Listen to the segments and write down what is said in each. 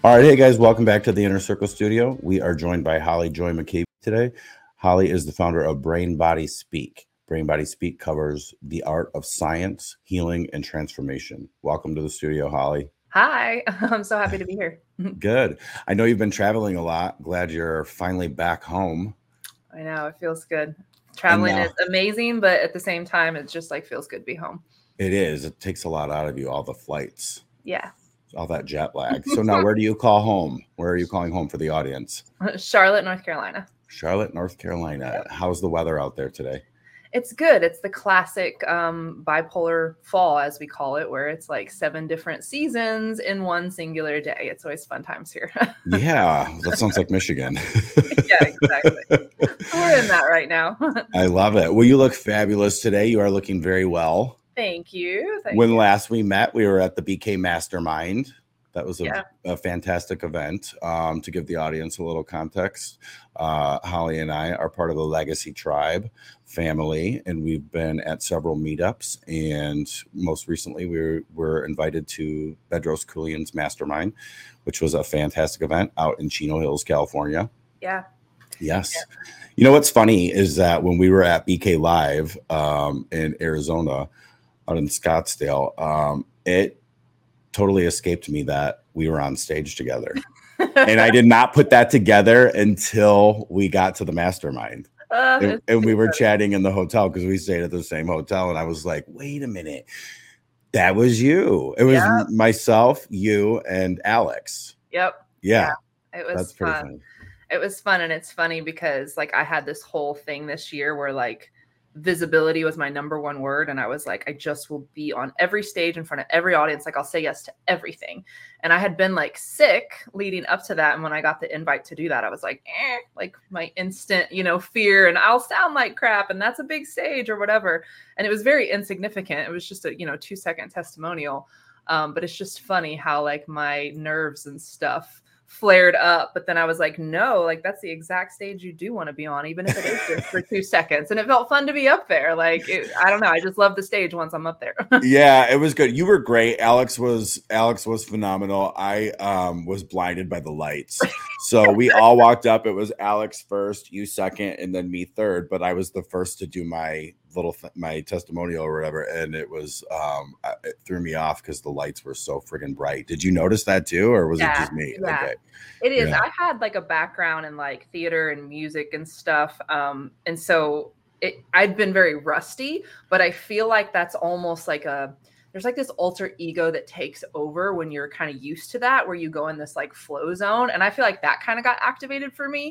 All right, hey guys, welcome back to the Inner Circle Studio. We are joined by Holly Joy McCabe today. Holly is the founder of Brain Body Speak. Brain Body Speak covers the art of science, healing, and transformation. Welcome to the studio, Holly. Hi, I'm so happy to be here. Good. I know you've been traveling a lot. Glad you're finally back home. I know, it feels good. And Traveling is amazing, but at the same time, it's just like feels good to be home. it is. It takes a lot out of you, all the flights, Yeah. all that jet lag. So now where do you call home? Where are you calling home for the audience? Charlotte, North Carolina. Charlotte, North Carolina. How's the weather out there today? It's good. It's the classic bipolar fall, as we call it, where it's like 7 different seasons in one singular day. It's always fun times here. Yeah, that sounds like Michigan. Yeah, exactly. We're in that right now. I love it. Well, you look fabulous today. You are looking very well. Thank you. When last we met, we were at the BK Mastermind. That was a fantastic event. To give the audience a little context, Holly and I are part of the Legacy Tribe family, and we've been at several meetups. And most recently, we were invited to Bedros Keuilian's Mastermind, which was a fantastic event out in Chino Hills, California. Yeah. Yes. Yeah. You know what's funny is that when we were at BK Live in Arizona, out in Scottsdale, it totally escaped me that we were on stage together. And I did not put that together until we got to the mastermind. And we were chatting in the hotel because we stayed at the same hotel. And I was like, wait a minute. That was you. It was myself, you, and Alex. Yep. Yeah. It was fun. It was fun. And it's funny because like I had this whole thing this year where like visibility was my number one word. And I was like, I just will be on every stage in front of every audience. Like I'll say yes to everything. And I had been like sick leading up to that. And when I got the invite to do that, I was like, like my instant, fear, and I'll sound like crap. And that's a big stage or whatever. And it was very insignificant. It was just a, 2-second testimonial. But it's just funny how like my nerves and stuff flared up, but then I was like, no, like that's the exact stage you do want to be on, even if it is just for 2 seconds. And it felt fun to be up there. Like, I don't know. I just love the stage once I'm up there. Yeah, it was good. You were great. Alex was phenomenal. I was blinded by the lights. So we all walked up. It was Alex first, you second, and then me third. But I was the first to do my my testimonial or whatever, and it was it threw me off because the lights were so friggin' bright. Did you notice that too, or was it just me? Yeah. Okay. It is. Yeah. I had like a background in like theater and music and stuff, and so I'd been very rusty, but I feel like that's almost like there's like this alter ego that takes over when you're kind of used to that, where you go in this like flow zone, and I feel like that kind of got activated for me.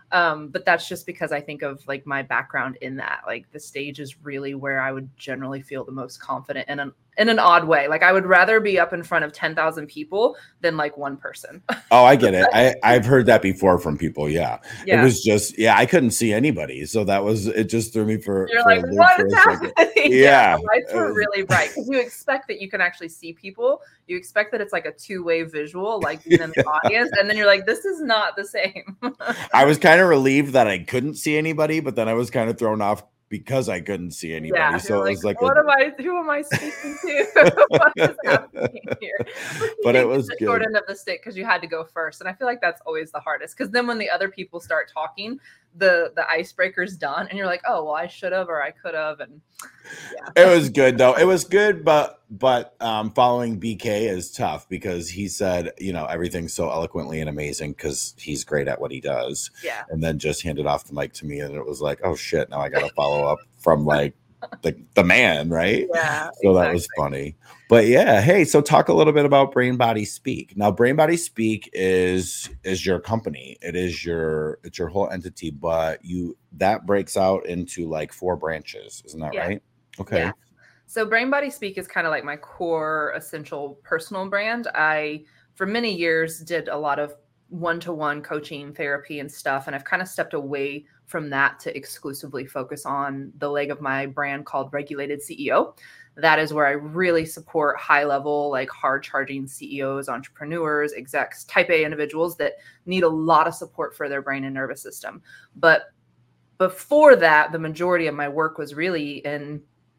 But that's just because I think of like my background in that, like the stage is really where I would generally feel the most confident in an odd way. Like I would rather be up in front of 10,000 people than like one person. Oh, I get it. I've heard that before from people. Yeah. It was just, I couldn't see anybody. So it just threw me for, you're like, what is happening? Yeah. The lights were really bright because you expect that you can actually see people. You expect that it's like a two-way visual, like in the audience. And then you're like, this is not the same. I was kind of relieved that I couldn't see anybody, but then I was kind of thrown off because I couldn't see anybody. Yeah, so it was like, who am I speaking to? What is happening here? But it was the good. Short end of the stick because you had to go first. And I feel like that's always the hardest because then when the other people start talking, the icebreaker's done and you're like, oh, well, I should have or I could have. And it was good though. It was good, but following BK is tough because he said, everything's so eloquently and amazing because he's great at what he does. Yeah. And then just handed off the mic to me and it was like, oh shit, now I got to follow up from like the man, right? Yeah. So that was funny. But yeah, hey, so talk a little bit about Brain Body Speak. Now, Brain Body Speak is your company. It's your whole entity, but that breaks out into like 4 branches, isn't that right? Okay. Yeah. So Brain Body Speak is kind of like my core essential personal brand. I, for many years, did a lot of one-to-one coaching therapy and stuff. And I've kind of stepped away from that to exclusively focus on the leg of my brand called Regulated CEO. That is where I really support high level, like hard charging CEOs, entrepreneurs, execs, type A individuals that need a lot of support for their brain and nervous system. But before that, the majority of my work was really in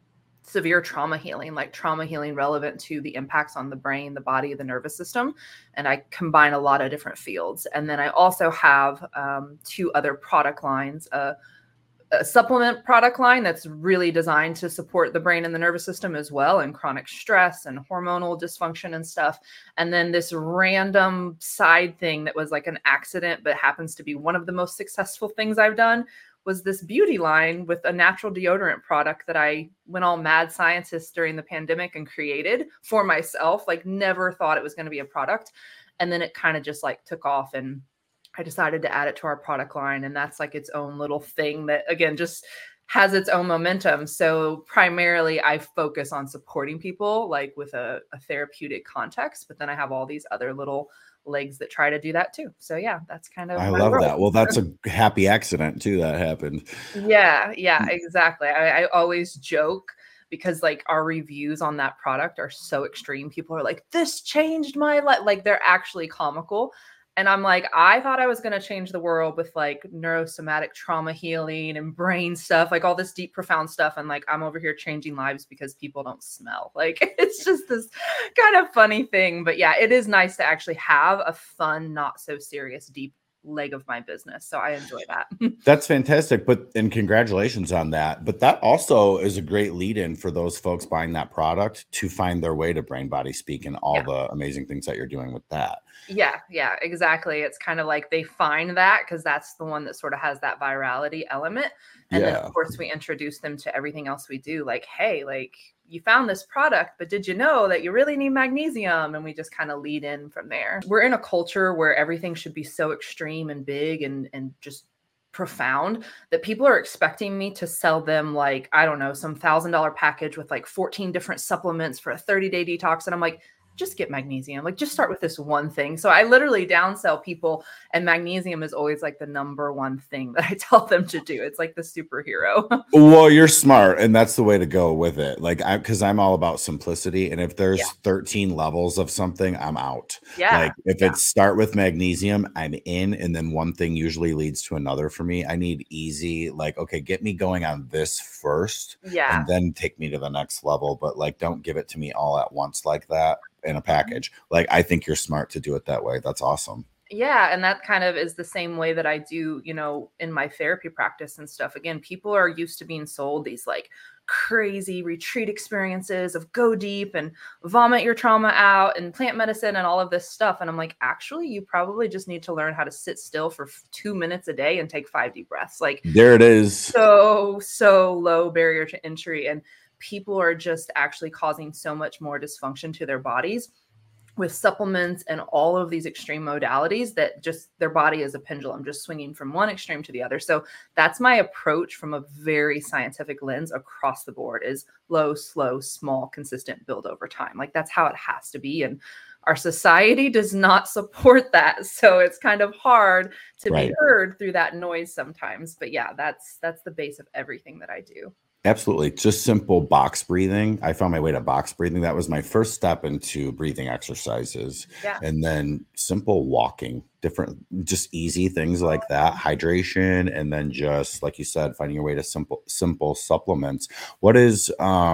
severe trauma healing, like trauma healing relevant to the impacts on the brain, the body, the nervous system. And I combine a lot of different fields. And then I also have 2 other product lines, a supplement product line that's really designed to support the brain and the nervous system as well, and chronic stress and hormonal dysfunction and stuff. And then this random side thing that was like an accident, but happens to be one of the most successful things I've done, was this beauty line with a natural deodorant product that I went all mad scientist during the pandemic and created for myself. Like, never thought it was going to be a product. And then it kind of just like took off, and I decided to add it to our product line. And that's like its own little thing that, again, just has its own momentum. So primarily I focus on supporting people like with a therapeutic context, but then I have all these other little legs that try to do that too. So yeah, that's kind of, I love that. Well, that's a happy accident too that happened. Yeah, exactly. I always joke, because like our reviews on that product are so extreme. People are like, this changed my life. Like, they're actually comical. And I'm like, I thought I was going to change the world with like neurosomatic trauma healing and brain stuff, like all this deep, profound stuff. And like, I'm over here changing lives because people don't smell. Like, it's just this kind of funny thing. But yeah, it is nice to actually have a fun, not so serious, deep leg of my business. So I enjoy that. That's fantastic. And congratulations on that. But that also is a great lead in for those folks buying that product to find their way to Brain Body Speak and all the amazing things that you're doing with that. Yeah, exactly. It's kind of like they find that because that's the one that sort of has that virality element. And then of course we introduce them to everything else we do. Like, hey, like, you found this product, but did you know that you really need magnesium? And we just kind of lead in from there. We're in a culture where everything should be so extreme and big and just profound that people are expecting me to sell them like, I don't know, some $1,000 package with like 14 different supplements for a 30-day detox. And I'm like, just get magnesium. Like, just start with this one thing. So I literally downsell people, and magnesium is always like the number one thing that I tell them to do. It's like the superhero. Well, you're smart, and that's the way to go with it. Like, because I'm all about simplicity, and if there's 13 levels of something, I'm out. Like, if it's start with magnesium, I'm in, and then one thing usually leads to another for me. I need easy, like, okay, get me going on this first, and then take me to the next level. But like, don't give it to me all at once like that in a package. Like, I think you're smart to do it that way. That's awesome. Yeah. And that kind of is the same way that I do, you know, in my therapy practice and stuff. Again, people are used to being sold these like crazy retreat experiences of go deep and vomit your trauma out and plant medicine and all of this stuff. And I'm like, actually, you probably just need to learn how to sit still for 2 minutes a day and take 5 deep breaths. Like, there it is. So low barrier to entry. And people are just actually causing so much more dysfunction to their bodies with supplements and all of these extreme modalities that just their body is a pendulum, just swinging from one extreme to the other. So that's my approach from a very scientific lens across the board, is low, slow, small, consistent build over time. Like, that's how it has to be. And our society does not support that. So it's kind of hard to be heard through that noise sometimes. But yeah, that's the base of everything that I do. Absolutely. Just simple box breathing. I found my way to box breathing. That was my first step into breathing exercises. And then simple walking, different, just easy things like that, hydration. And then just like you said, finding your way to simple supplements. What is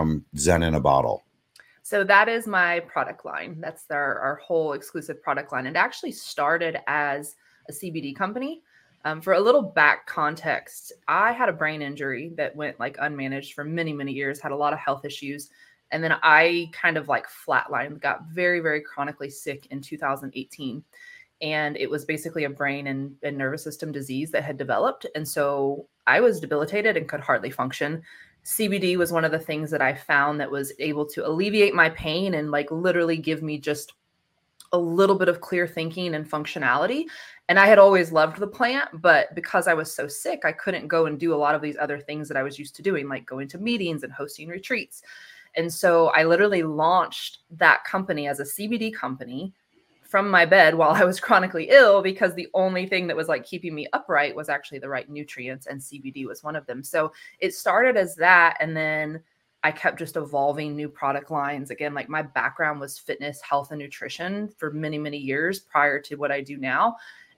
Zen in a Bottle? So that is my product line. That's our whole exclusive product line. It actually started as a CBD company. For a little back context, I had a brain injury that went like unmanaged for many, many years, had a lot of health issues. And then I kind of like flatlined, got very, very chronically sick in 2018. And it was basically a brain and nervous system disease that had developed. And so I was debilitated and could hardly function. CBD was one of the things that I found that was able to alleviate my pain and like literally give me just a little bit of clear thinking and functionality. And I had always loved the plant, but because I was so sick, I couldn't go and do a lot of these other things that I was used to doing, like going to meetings and hosting retreats. And so I literally launched that company as a CBD company from my bed while I was chronically ill, because the only thing that was like keeping me upright was actually the right nutrients, and CBD was one of them. So it started as that. And then I kept just evolving new product lines. Again, like my background was fitness, health, and nutrition for many, many years prior to what I do now.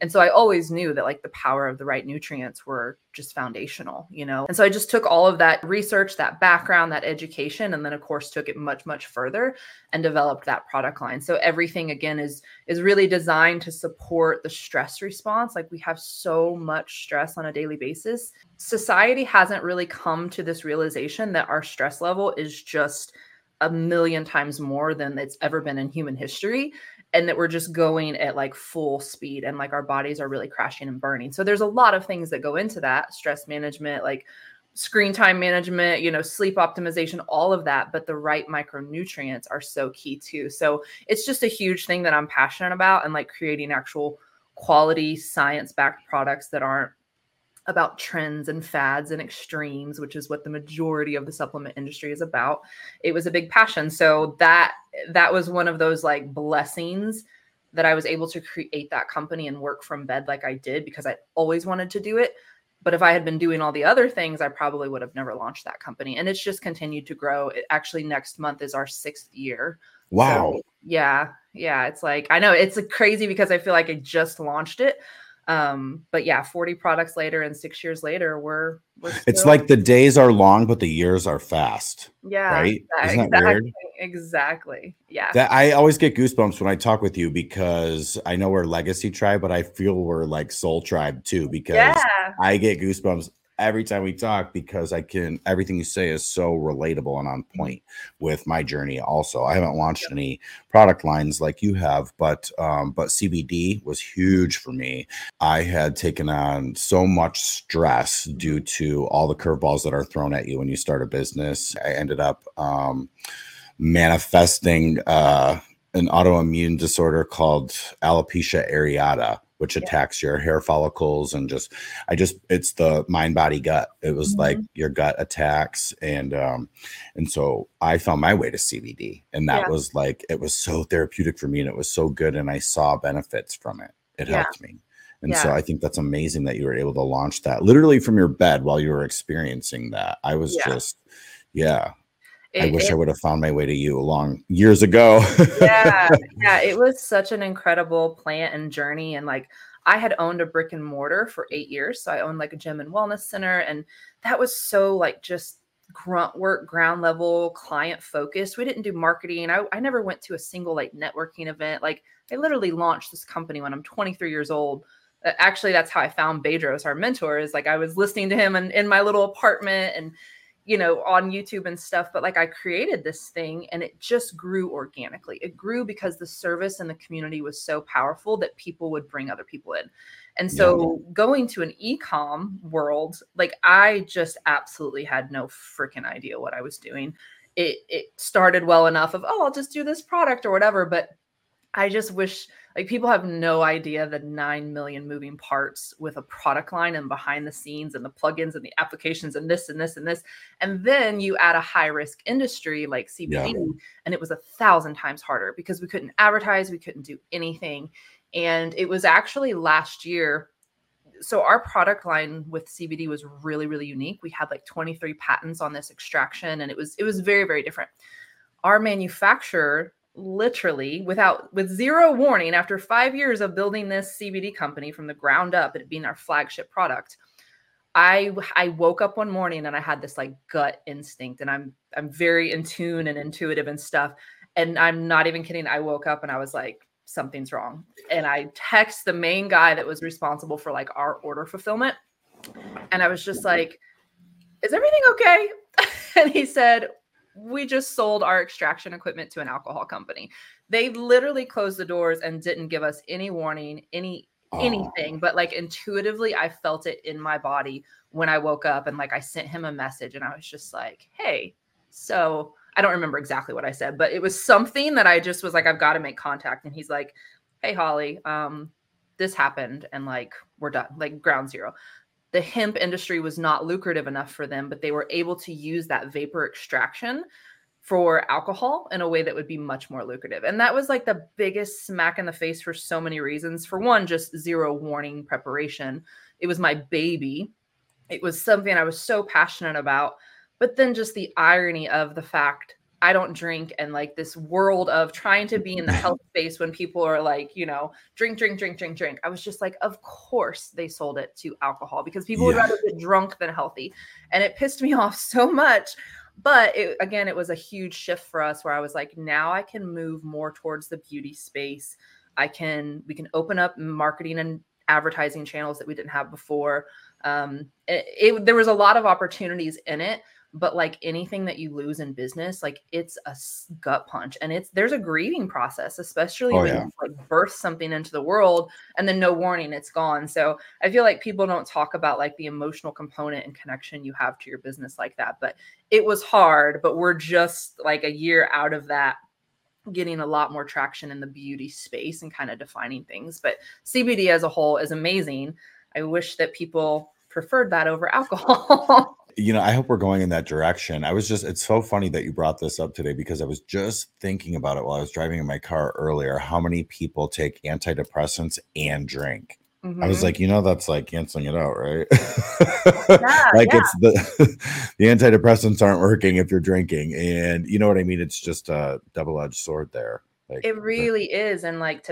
And so I always knew that like the power of the right nutrients were just foundational, you know? And so I just took all of that research, that background, that education, and then of course took it much, much further and developed that product line. So everything again is really designed to support the stress response. Like we have so much stress on a daily basis. Society hasn't really come to this realization that our stress level is just a million times more than it's ever been in human history, and that we're just going at like full speed and like our bodies are really crashing and burning. So there's a lot of things that go into that: stress management, like screen time management, you know, sleep optimization, all of that. But the right micronutrients are so key too. So it's just a huge thing that I'm passionate about, and like creating actual quality science-backed products that aren't about trends and fads and extremes, which is what the majority of the supplement industry is about. It was a big passion. So that was one of those like blessings that I was able to create that company and work from bed like I did, because I always wanted to do it. But if I had been doing all the other things, I probably would have never launched that company. And it's just continued to grow. Actually, next month is our 6th year. Wow. So, yeah. It's like, I know it's crazy because I feel like I just launched it. But yeah, 40 products later and 6 years later, we're still... It's like the days are long, but the years are fast. Yeah. Right. Isn't that weird? Exactly. Yeah. That I always get goosebumps when I talk with you, because I know we're Legacy Tribe, but I feel we're like Soul Tribe too, because I get goosebumps every time we talk, because everything you say is so relatable and on point with my journey. Also, I haven't launched any product lines like you have, but CBD was huge for me. I had taken on so much stress due to all the curveballs that are thrown at you when you start a business. I ended up manifesting an autoimmune disorder called alopecia areata, which attacks your hair follicles, and it's the mind, body, gut. It was like your gut attacks. And so I found my way to CBD, and that was like, it was so therapeutic for me, and it was so good. And I saw benefits from it. It helped me. And so I think that's amazing that you were able to launch that literally from your bed while you were experiencing that. I was I wish I would have found my way to you long years ago. It was such an incredible plant and journey. And like, I had owned a brick and mortar for 8 years. So I owned like a gym and wellness center. And that was so like just grunt work, ground level, client focused. We didn't do marketing. I never went to a single like networking event. Like I literally launched this company when I'm 23 years old. Actually, that's how I found Bedros, our mentor. Is like I was listening to him in my little apartment and, you know, on YouTube and stuff. But like I created this thing and it just grew organically. It grew because the service and the community was so powerful that people would bring other people in. And so going to an e-com world, like I just absolutely had no freaking idea what I was doing. It started well enough of, I'll just do this product or whatever. But I just wish, like, people have no idea the 9 million moving parts with a product line and behind the scenes and the plugins and the applications and this and this and this. And then you add a high risk industry like CBD, and it was 1,000 times harder because we couldn't advertise, we couldn't do anything. And it was actually last year. So our product line with CBD was really, really unique. We had like 23 patents on this extraction, and it was very, very different. Our manufacturer literally with zero warning, after 5 years of building this CBD company from the ground up, it being our flagship product, I woke up one morning and I had this like gut instinct, and I'm very in tune and intuitive and stuff. And I'm not even kidding. I woke up and I was like, something's wrong. And I text the main guy that was responsible for like our order fulfillment. And I was just like, is everything okay? And he said, we just sold our extraction equipment to an alcohol company. They literally closed the doors and didn't give us any warning, anything. But like intuitively, I felt it in my body when I woke up, and like I sent him a message and I was just like, hey, so I don't remember exactly what I said, but it was something that I just was like, I've got to make contact. And he's like, hey, Holly, this happened and like, we're done, like ground zero. The hemp industry was not lucrative enough for them, but they were able to use that vapor extraction for alcohol in a way that would be much more lucrative. And that was like the biggest smack in the face for so many reasons. For one, just zero warning preparation. It was my baby. It was something I was so passionate about. But then just the irony of the fact I don't drink, and like this world of trying to be in the health space when people are like, you know, drink. I was just like, of course they sold it to alcohol because people would rather get drunk than healthy. And it pissed me off so much. But it was a huge shift for us where I was like, now I can move more towards the beauty space. We can open up marketing and advertising channels that we didn't have before. There was a lot of opportunities in it, but like anything that you lose in business, like it's a gut punch, and there's a grieving process, especially when you like birth something into the world and then no warning, it's gone. So I feel like people don't talk about like the emotional component and connection you have to your business like that, but it was hard, but we're just like a year out of that, getting a lot more traction in the beauty space and kind of defining things. But CBD as a whole is amazing. I wish that people preferred that over alcohol. You know, I hope we're going in that direction. It's so funny that you brought this up today because I was just thinking about it while I was driving in my car earlier, how many people take antidepressants and drink. I was like, you know, that's like canceling it out, right? It's the antidepressants aren't working if you're drinking, and you know what I mean? It's just a double-edged sword there. Like, it really is. And like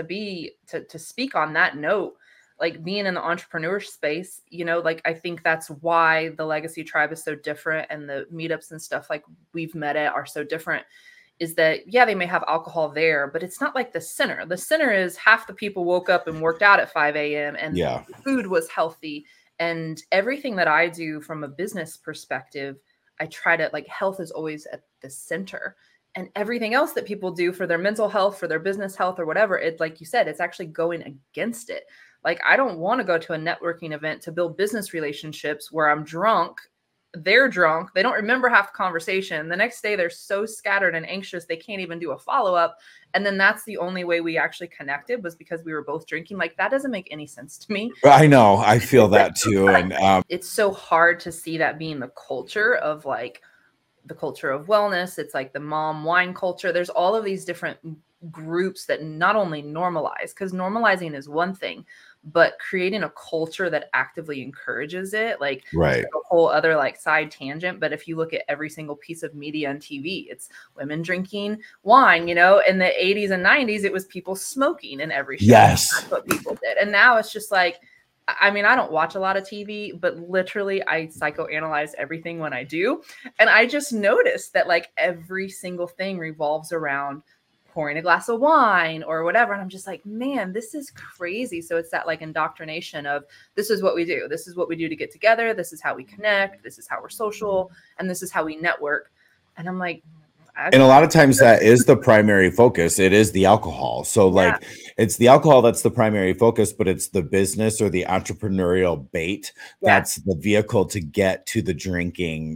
to speak on that note, like being in the entrepreneur space, you know, like I think that's why the Legacy Tribe is so different, and the meetups and stuff like we've met at are so different, is that, yeah, they may have alcohol there, but it's not like the center. The center is half the people woke up and worked out at 5 a.m. and the food was healthy. And everything that I do from a business perspective, I try to, like, health is always at the center. And everything else that people do for their mental health, for their business health or whatever, it, like you said, it's actually going against it. Like, I don't want to go to a networking event to build business relationships where I'm drunk, they're drunk, they don't remember half the conversation. The next day, they're so scattered and anxious, they can't even do a follow-up. And then that's the only way we actually connected, was because we were both drinking. Like, that doesn't make any sense to me. I know. I feel that too. And it's so hard to see that being the culture of, like, the culture of wellness. It's like the mom wine culture. There's all of these different groups that not only normalize, because normalizing is one thing, but creating a culture that actively encourages it, like, right, a whole other like side tangent. But if you look at every single piece of media and TV, it's women drinking wine. You know, in the 80s and 90s, it was people smoking in every show. Yes, that's what people did. And now it's just like, I mean, I don't watch a lot of TV, but literally I psychoanalyze everything when I do. And I just noticed that like every single thing revolves around pouring a glass of wine or whatever. And I'm just like, man, this is crazy. So it's that like indoctrination of, this is what we do. This is what we do to get together. This is how we connect. This is how we're social. And this is how we network. And I'm like, and a lot of times that is the primary focus. It is the alcohol. So like it's the alcohol that's the primary focus, but it's the business or the entrepreneurial bait that's the vehicle to get to the drinking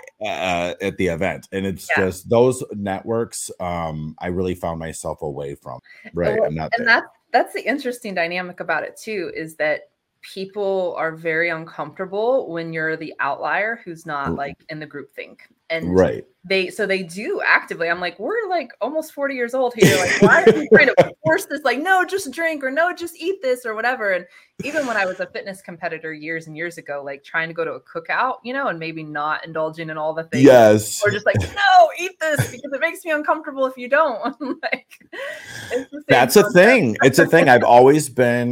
at the event. And it's just those networks I really found myself away from. Right. Well, that's the interesting dynamic about it too, is that people are very uncomfortable when you're the outlier who's not like in the group think. And they do actively. I'm like, we're like almost 40 years old here. Like, why are you trying to force this? Like, no, just drink, or no, just eat this or whatever. And even when I was a fitness competitor years and years ago, like trying to go to a cookout, you know, and maybe not indulging in all the things. Yes. Or just like, no, eat this because it makes me uncomfortable if you don't. Like, that's a thing. It's a thing. I've always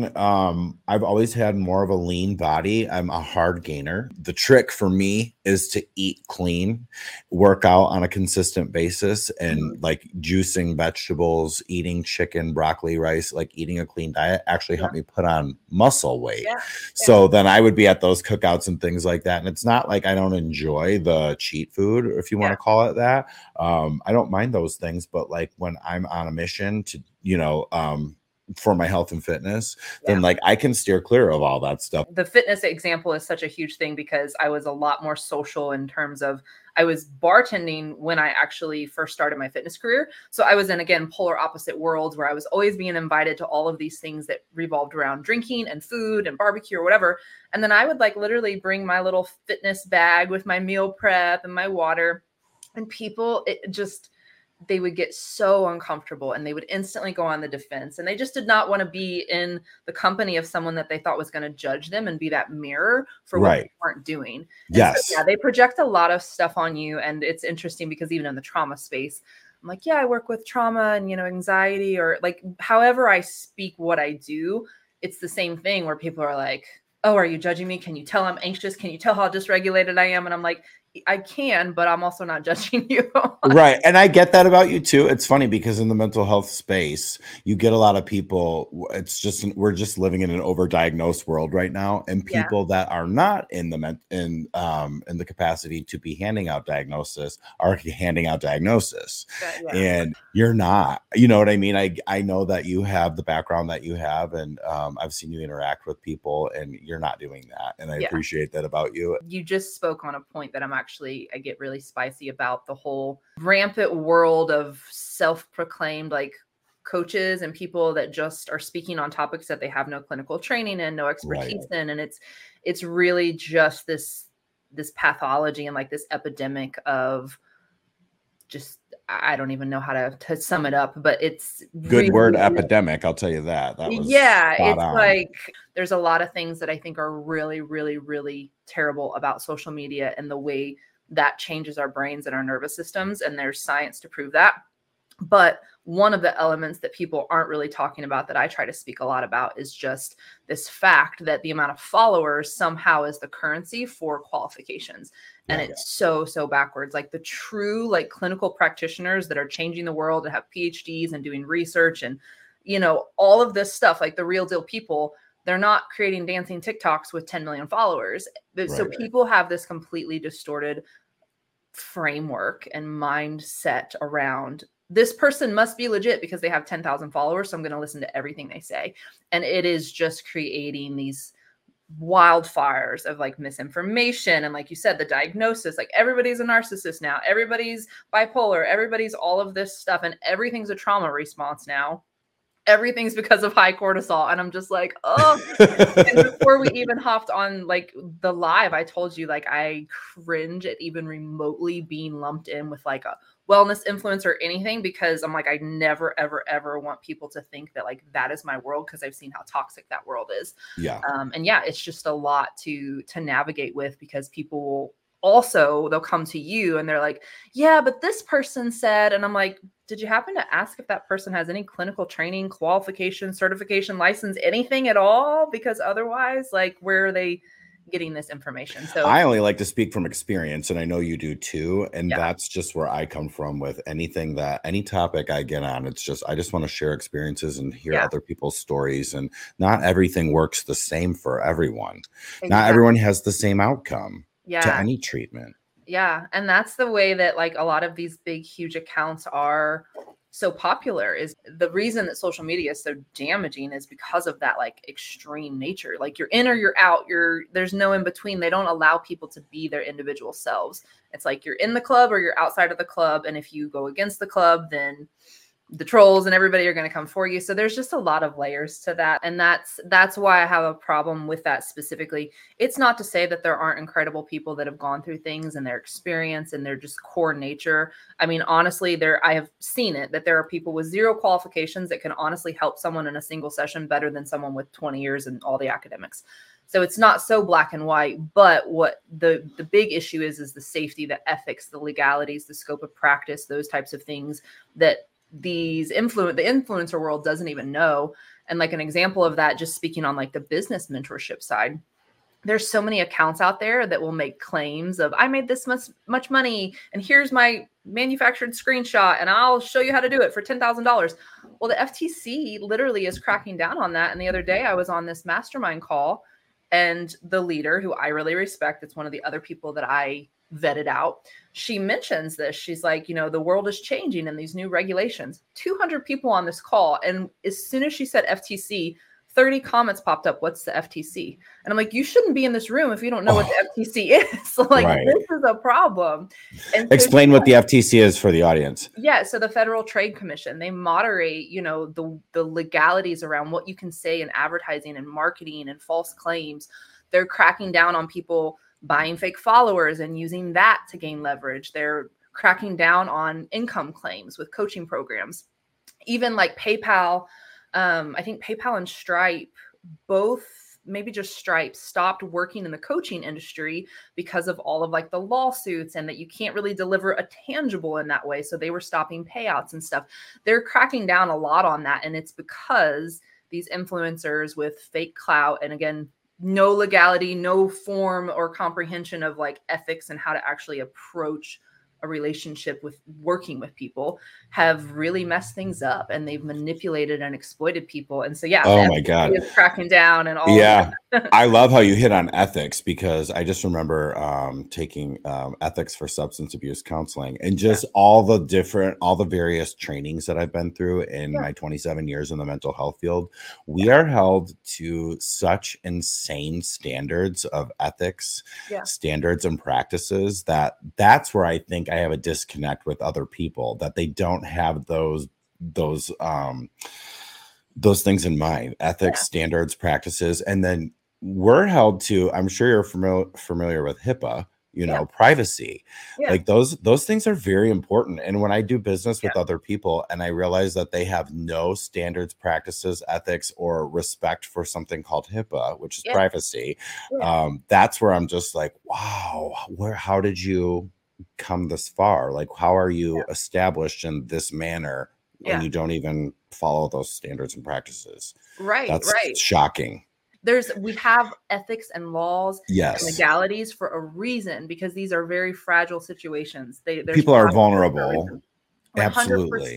had more of a lean body. I'm a hard gainer. The trick for me is to eat clean, work out on a consistent basis, and like juicing vegetables, eating chicken, broccoli, rice, like eating a clean diet actually helped me put on muscle weight. So then I would be at those cookouts and things like that. And it's not like I don't enjoy the cheat food, if you want to call it that. I don't mind those things, but like when I'm on a mission to, you know, for my health and fitness, then like I can steer clear of all that stuff. The fitness example is such a huge thing because I was a lot more social in terms of, I was bartending when I actually first started my fitness career. So I was in, again, polar opposite worlds where I was always being invited to all of these things that revolved around drinking and food and barbecue or whatever. And then I would like literally bring my little fitness bag with my meal prep and my water, and people, they would get so uncomfortable and they would instantly go on the defense, and they just did not want to be in the company of someone that they thought was going to judge them and be that mirror for what they weren't doing. And yes. So, yeah, they project a lot of stuff on you. And it's interesting because even in the trauma space, I'm like, yeah, I work with trauma and, anxiety, or like however I speak what I do, it's the same thing where people are like, oh, are you judging me? Can you tell I'm anxious? Can you tell how dysregulated I am? And I'm like, I can, but I'm also not judging you. Right. And I get that about you too. It's funny because in the mental health space, you get a lot of people. We're just living in an overdiagnosed world right now. And people that are not in the capacity to be handing out diagnosis are handing out diagnosis. And you're not, you know what I mean? I know that you have the background that you have, and I've seen you interact with people, and you're not doing that. And I appreciate that about you. You just spoke on a point that I get really spicy about, the whole rampant world of self-proclaimed like coaches and people that just are speaking on topics that they have no clinical training and no expertise in. And it's really just this pathology and like this epidemic of just, I don't even know how to sum it up, but it's good word, epidemic. I'll tell you that. That was it's on. Like there's a lot of things that I think are really, really, really terrible about social media and the way that changes our brains and our nervous systems. And there's science to prove that. But one of the elements that people aren't really talking about that I try to speak a lot about is just this fact that the amount of followers somehow is the currency for qualifications. And it's so backwards. Like the true like clinical practitioners that are changing the world and have PhDs and doing research and, all of this stuff, like the real deal people, they're not creating dancing TikToks with 10 million followers. So people have this completely distorted framework and mindset around this person must be legit because they have 10,000 followers. So I'm going to listen to everything they say. And it is just creating these wildfires of like misinformation. And like you said, the diagnosis, like everybody's a narcissist now, everybody's bipolar, everybody's all of this stuff. And everything's a trauma response now. Everything's because of high cortisol. And I'm just like, oh, and before we even hopped on like the live, I told you, like, I cringe at even remotely being lumped in with like a wellness influencer or anything, because I'm like, I never, ever, ever want people to think that like that is my world, because I've seen how toxic that world is. And it's just a lot to navigate with, because people will also, they'll come to you and they're like, yeah, but this person said, and I'm like, did you happen to ask if that person has any clinical training, qualification, certification, license, anything at all? Because otherwise, like, where are they getting this information? So I only like to speak from experience, and I know you do too. And that's just where I come from with any topic I get on. It's just, I just want to share experiences and hear other people's stories. And not everything works the same for everyone. Not everyone has the same outcome to any treatment. Yeah. And that's the way that like a lot of these big, huge accounts are so popular. Is the reason that social media is so damaging is because of that like extreme nature. Like you're in or you're out, there's no in between. They don't allow people to be their individual selves. It's like you're in the club or you're outside of the club. And if you go against the club, then the trolls and everybody are going to come for you. So there's just a lot of layers to that. And that's why I have a problem with that specifically. It's not to say that there aren't incredible people that have gone through things and their experience and their just core nature. I mean, honestly, I have seen it, that there are people with zero qualifications that can honestly help someone in a single session better than someone with 20 years and all the academics. So it's not so black and white, but what the big issue is the safety, the ethics, the legalities, the scope of practice, those types of things that the influencer world doesn't even know. And like an example of that, just speaking on like the business mentorship side, there's so many accounts out there that will make claims of, I made this much money and here's my manufactured screenshot and I'll show you how to do it for $10,000. Well, the FTC literally is cracking down on that. And the other day I was on this mastermind call, and the leader, who I really respect, it's one of the other people that I vetted out, she mentions this. She's like, the world is changing and these new regulations. 200 people on this call. And as soon as she said FTC, 30 comments popped up. What's the FTC? And I'm like, you shouldn't be in this room if you don't know what the FTC is. So this is a problem. And explain what the FTC is for the audience. Yeah. So the Federal Trade Commission, they moderate, the legalities around what you can say in advertising and marketing and false claims. They're cracking down on people buying fake followers and using that to gain leverage. They're cracking down on income claims with coaching programs. Even like PayPal, I think PayPal and Stripe, both, maybe just Stripe, stopped working in the coaching industry because of all of like the lawsuits and that you can't really deliver a tangible in that way. So they were stopping payouts and stuff. They're cracking down a lot on that. And it's because these influencers with fake clout, and again, no legality, no form or comprehension of like ethics and how to actually approach a relationship with working with people, have really messed things up, and they've manipulated and exploited people. And so, yeah, oh my God, is cracking down and all. Yeah, I love how you hit on ethics, because I just remember taking ethics for substance abuse counseling, and just all the various trainings that I've been through in my 27 years in the mental health field. We are held to such insane standards of ethics, standards and practices, that's where I think I have a disconnect with other people, that they don't have those things in mind: ethics, standards, practices. And then we're held to, I'm sure you're familiar with HIPAA, privacy. Like those things are very important. And when I do business with other people and I realize that they have no standards, practices, ethics, or respect for something called HIPAA, which is privacy, that's where I'm just like, wow, how did you come this far? Like, how are you established in this manner when you don't even follow those standards and practices? That's shocking. We have ethics and laws and legalities for a reason, because these are very fragile situations. People are vulnerable. 100%. Absolutely.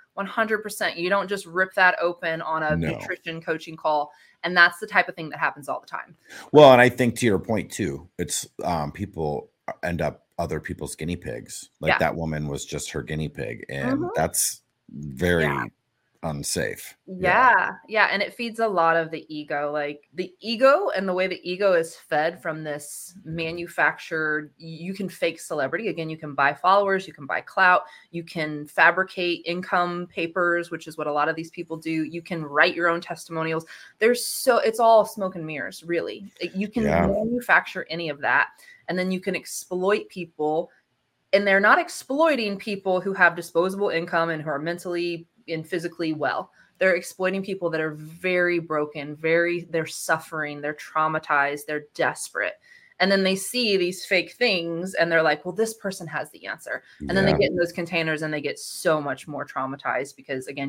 100%. You don't just rip that open on a nutrition coaching call. And that's the type of thing that happens all the time. Well, and I think to your point too, it's people end up other people's guinea pigs. Like that woman was just her guinea pig. And that's very unsafe. Yeah. And it feeds a lot of the ego, like the ego, and the way the ego is fed from this manufactured, you can fake celebrity. Again, you can buy followers, you can buy clout, you can fabricate income papers, which is what a lot of these people do. You can write your own testimonials. It's all smoke and mirrors, really. You can manufacture any of that, and then you can exploit people. And they're not exploiting people who have disposable income and who are mentally and physically well. They're exploiting people that are very broken, they're suffering, they're traumatized, they're desperate. And then they see these fake things and they're like, well, this person has the answer. And then they get in those containers and they get so much more traumatized, because again,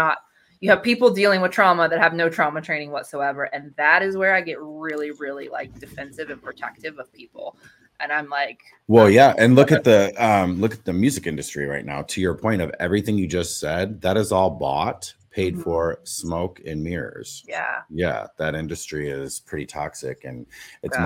you have people dealing with trauma that have no trauma training whatsoever. And that is where I get really, really like defensive and protective of people. And I'm like, well, yeah. And look at the music industry right now. To your point of everything you just said, that is all bought, paid for, smoke and mirrors. Yeah. That industry is pretty toxic, and it's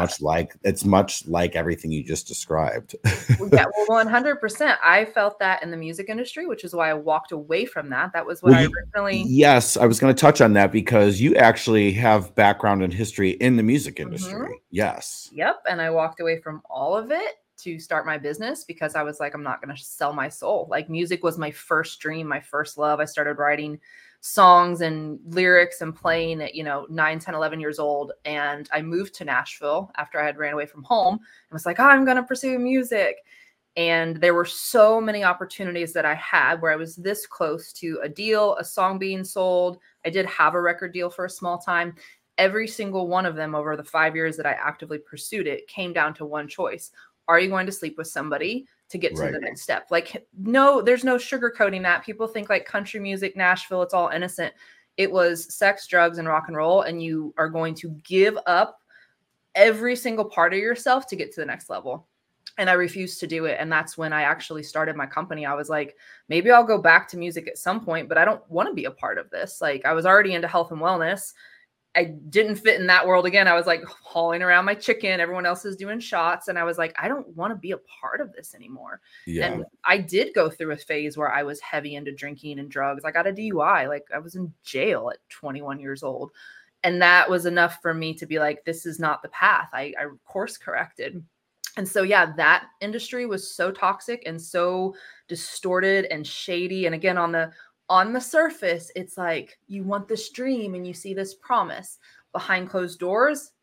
much like everything you just described. Well, 100%. I felt that in the music industry, which is why I walked away from that. That was what I originally. Yes, I was going to touch on that, because you actually have background and history in the music industry. Yes. Yep. And I walked away from all of it to start my business, because I was like, I'm not going to sell my soul. Like, music was my first dream, my first love. I started writing songs and lyrics and playing at 9, 10, 11 years old. And I moved to Nashville after I had ran away from home and was like, I'm going to pursue music. And there were so many opportunities that I had where I was this close to a deal, a song being sold. I did have a record deal for a small time. Every single one of them over the 5 years that I actively pursued it came down to one choice. Are you going to sleep with somebody to get to the next step? Like, no, there's no sugarcoating that. People think like country music, Nashville, it's all innocent. It was sex, drugs, and rock and roll. And you are going to give up every single part of yourself to get to the next level. And I refused to do it. And that's when I actually started my company. I was like, maybe I'll go back to music at some point, but I don't want to be a part of this. Like, I was already into health and wellness. I didn't fit in that world again. I was like hauling around my chicken. Everyone else is doing shots. And I was like, I don't want to be a part of this anymore. And I did go through a phase where I was heavy into drinking and drugs. I got a DUI. Like, I was in jail at 21 years old. And that was enough for me to be like, this is not the path. I course corrected. And so, that industry was so toxic and so distorted and shady. And again, on the surface, it's like you want this dream and you see this promise. Behind closed doors,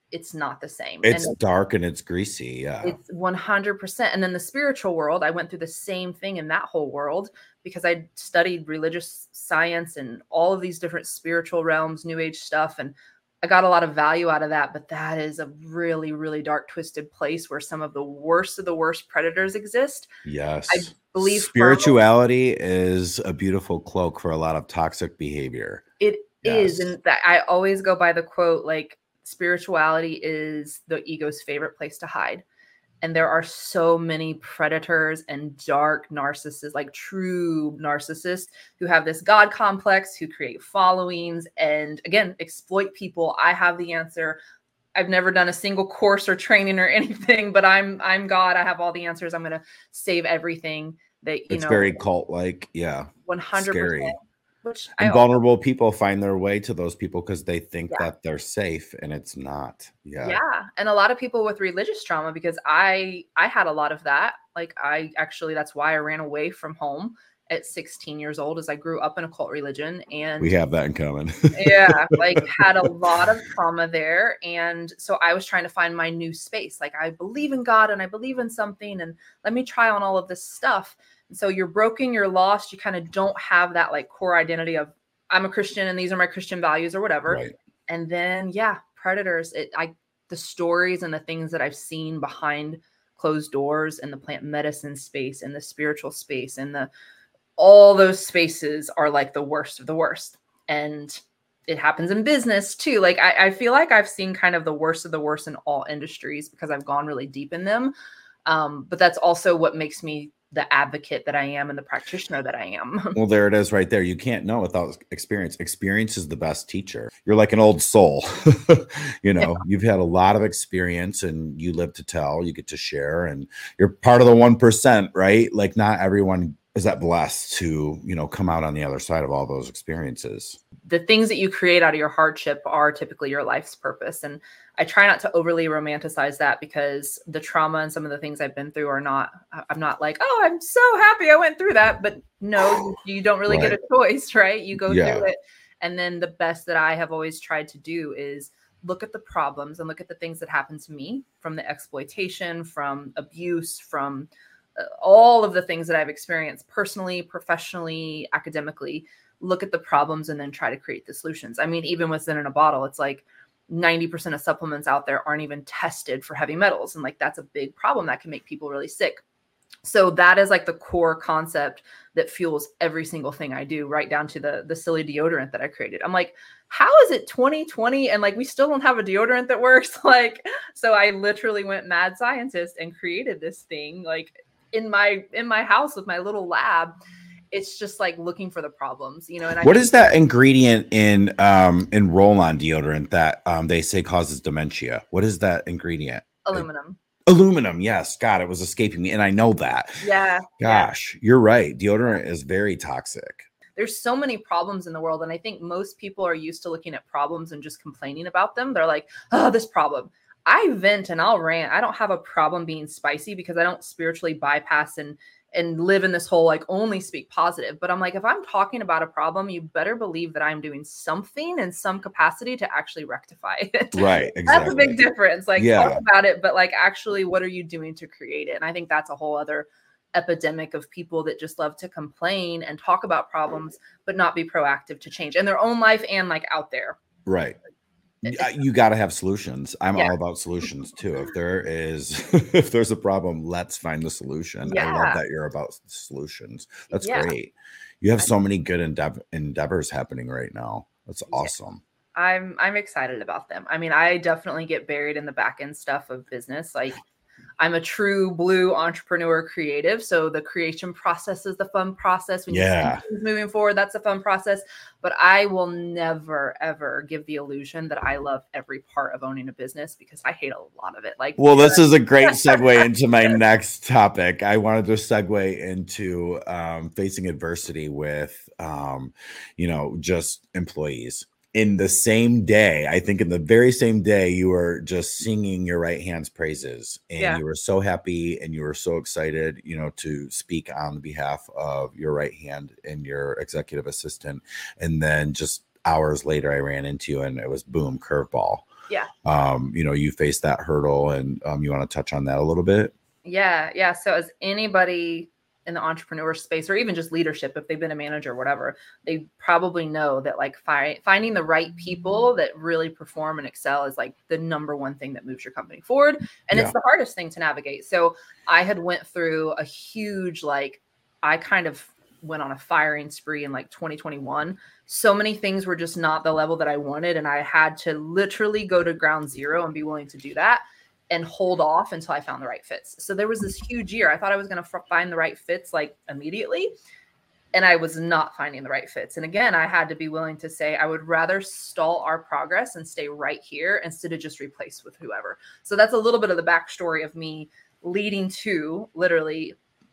it's not the same. It's and dark and it's greasy. Yeah. It's 100%. And then the spiritual world, I went through the same thing in that whole world because I studied religious science and all of these different spiritual realms, new age stuff. And I got a lot of value out of that. But that is a really, really dark, twisted place where some of the worst predators exist. Yes. I believe spirituality is a beautiful cloak for a lot of toxic behavior. It is. And that I always go by the quote, like, spirituality is the ego's favorite place to hide. And there are so many predators and dark narcissists, like true narcissists, who have this God complex, who create followings and, again, exploit people. I have the answer. I've never done a single course or training or anything, but I'm God. I have all the answers. I'm going to save everything. That it's very cult-like. Yeah. 100%. Scary. Which and vulnerable people find their way to those people because they think that they're safe, and it's not. Yeah. And a lot of people with religious trauma, because I had a lot of that. Like, that's why I ran away from home at 16 years old, as I grew up in a cult religion. And we have that in common. Like, had a lot of trauma there. And so I was trying to find my new space. Like, I believe in God and I believe in something, and let me try on all of this stuff. So you're broken, you're lost. You kind of don't have that like core identity of, I'm a Christian and these are my Christian values or whatever. Right. And then, predators, the stories and the things that I've seen behind closed doors in the plant medicine space and the spiritual space and all those spaces are like the worst of the worst. And it happens in business too. Like, I feel like I've seen kind of the worst of the worst in all industries because I've gone really deep in them. But that's also what makes me the advocate that I am and the practitioner that I am. Well, there it is right there. You can't know without experience. Experience is the best teacher. You're like an old soul. You've had a lot of experience and you live to tell, you get to share, and you're part of the 1%, right? Like, not everyone is that blessed to, come out on the other side of all those experiences. The things that you create out of your hardship are typically your life's purpose. And I try not to overly romanticize that, because the trauma and some of the things I've been through I'm not like, oh, I'm so happy I went through that. But no, you don't really get a choice, right? You go through it. And then the best that I have always tried to do is look at the problems and look at the things that happened to me, from the exploitation, from abuse, from all of the things that I've experienced personally, professionally, academically. Look at the problems and then try to create the solutions. I mean, even within in a bottle, it's like 90% of supplements out there aren't even tested for heavy metals. And like, that's a big problem that can make people really sick. So that is like the core concept that fuels every single thing I do, right down to the silly deodorant that I created. I'm like, how is it 2020 and like we still don't have a deodorant that works? Like, so I literally went mad scientist and created this thing, like in my house with my little lab. It's just like looking for the problems, And what is that ingredient in roll-on deodorant that they say causes dementia? What is that ingredient? Aluminum. Aluminum, yes. God, it was escaping me, and I know that. Yeah. Gosh, you're right. Deodorant is very toxic. There's so many problems in the world, and I think most people are used to looking at problems and just complaining about them. They're like, oh, this problem. I vent and I'll rant. I don't have a problem being spicy because I don't spiritually bypass and live in this whole like only speak positive. But I'm like, if I'm talking about a problem, you better believe that I'm doing something in some capacity to actually rectify it. Right. Exactly. That's a big difference. Like, talk about it, but like, actually, what are you doing to create it? And I think that's a whole other epidemic of people that just love to complain and talk about problems, but not be proactive to change in their own life and like out there. Right. You got to have solutions. I'm all about solutions too. If there's a problem, let's find the solution. I love that you're about solutions. That's great. You have so many good endeavors happening right now. That's awesome. I'm excited about them. I mean, I definitely get buried in the back end stuff of business. Like, I'm a true blue entrepreneur creative. So the creation process is the fun process. When you see things moving forward, that's a fun process. But I will never, ever give the illusion that I love every part of owning a business, because I hate a lot of it. Like, well, this is a great segue into my next topic. I wanted to segue into facing adversity with, just employees. In the same day, I think in the very same day, you were just singing your right hand's praises, and you were so happy and you were so excited, to speak on behalf of your right hand and your executive assistant. And then just hours later, I ran into you and it was boom, curveball. Yeah. You faced that hurdle, and you want to touch on that a little bit? Yeah. So as anybody in the entrepreneur space, or even just leadership, if they've been a manager or whatever, they probably know that like finding the right people that really perform and excel is like the number one thing that moves your company forward. And it's the hardest thing to navigate. So I had went through a huge, I kind of went on a firing spree in like 2021. So many things were just not the level that I wanted. And I had to literally go to ground zero and be willing to do that and hold off until I found the right fits. So there was this huge year. I thought I was going to find the right fits like immediately. And I was not finding the right fits. And again, I had to be willing to say, I would rather stall our progress and stay right here instead of just replace with whoever. So that's a little bit of the backstory of me leading to literally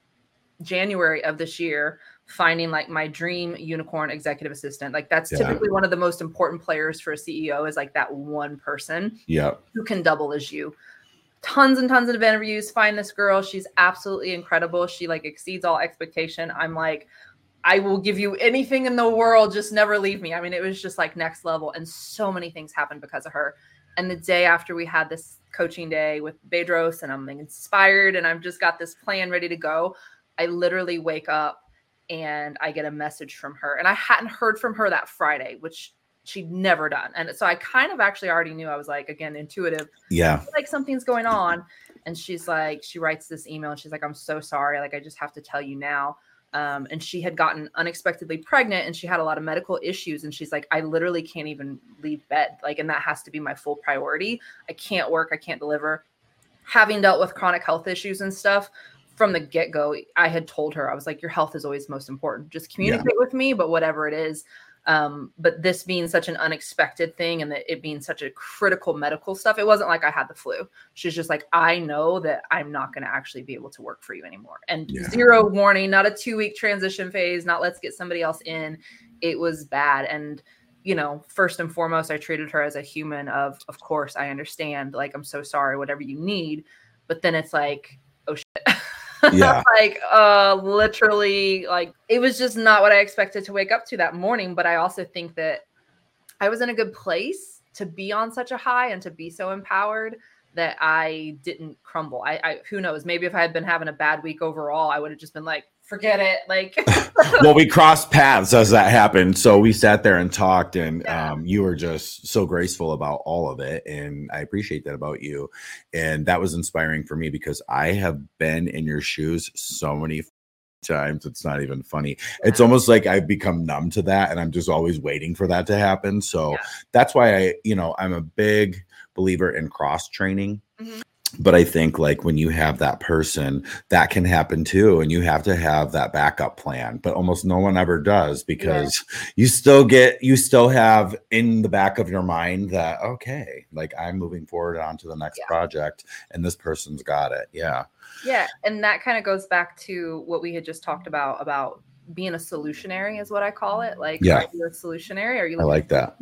January of this year, finding like my dream unicorn executive assistant. Like that's typically one of the most important players for a CEO, is like that one person who can double as you. Tons and tons of interviews. Find this girl. She's absolutely incredible. She like exceeds all expectation. I'm like, I will give you anything in the world. Just never leave me. I mean, it was just like next level. And so many things happened because of her. And the day after we had this coaching day with Bedros, and I'm inspired and I've just got this plan ready to go, I literally wake up and I get a message from her. And I hadn't heard from her that Friday, which she'd never done. And so I kind of actually already knew. I was like, again, intuitive. Yeah. Like something's going on. And she's like, she writes this email and she's like, I'm so sorry. Like, I just have to tell you now. And she had gotten unexpectedly pregnant and she had a lot of medical issues. And she's like, I literally can't even leave bed. Like, and that has to be my full priority. I can't work. I can't deliver. Having dealt with chronic health issues and stuff from the get-go, I had told her, I was like, your health is always most important. Just communicate with me, but whatever it is. But this being such an unexpected thing and that it being such a critical medical stuff, it wasn't like I had the flu. She's just like, I know that I'm not going to actually be able to work for you anymore. And zero warning, not a 2-week transition phase, not let's get somebody else in. It was bad. And, first and foremost, I treated her as a human of course, I understand. Like, I'm so sorry, whatever you need. But then it's like, oh shit. Yeah. Literally, like, it was just not what I expected to wake up to that morning. But I also think that I was in a good place to be on such a high and to be so empowered that I didn't crumble. I who knows, maybe if I had been having a bad week overall, I would have just been like, forget it. Like, well, we crossed paths as that happened. So we sat there and talked, and you were just so graceful about all of it. And I appreciate that about you. And that was inspiring for me because I have been in your shoes so many times. It's not even funny. It's almost like I've become numb to that. And I'm just always waiting for that to happen. So that's why I'm a big believer in cross training. Mm-hmm. But I think like when you have that person, that can happen too. And you have to have that backup plan, but almost no one ever does because you still have in the back of your mind that, okay, like I'm moving forward onto the next project and this person's got it. Yeah. Yeah. And that kind of goes back to what we had just talked about being a solutionary is what I call it. Like, are you a solutionary? Are you? I like that.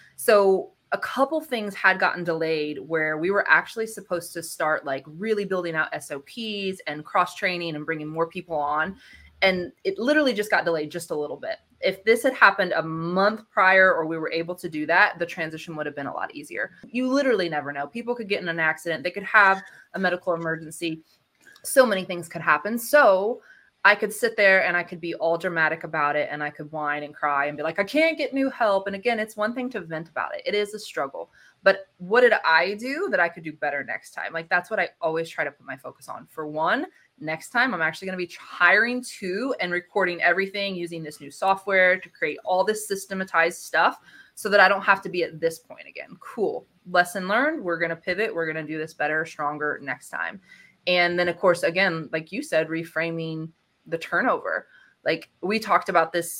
So a couple things had gotten delayed where we were actually supposed to start like really building out SOPs and cross training and bringing more people on. And it literally just got delayed just a little bit. If this had happened a month prior or we were able to do that, the transition would have been a lot easier. You literally never know. People could get in an accident. They could have a medical emergency. So many things could happen. So I could sit there and I could be all dramatic about it and I could whine and cry and be like, I can't get new help. And again, it's one thing to vent about it. It is a struggle. But what did I do that I could do better next time? Like, that's what I always try to put my focus on. For one, next time I'm actually going to be hiring to and recording everything using this new software to create all this systematized stuff so that I don't have to be at this point again. Cool. Lesson learned. We're going to pivot. We're going to do this better, stronger next time. And then, of course, again, like you said, reframing the turnover. Like we talked about this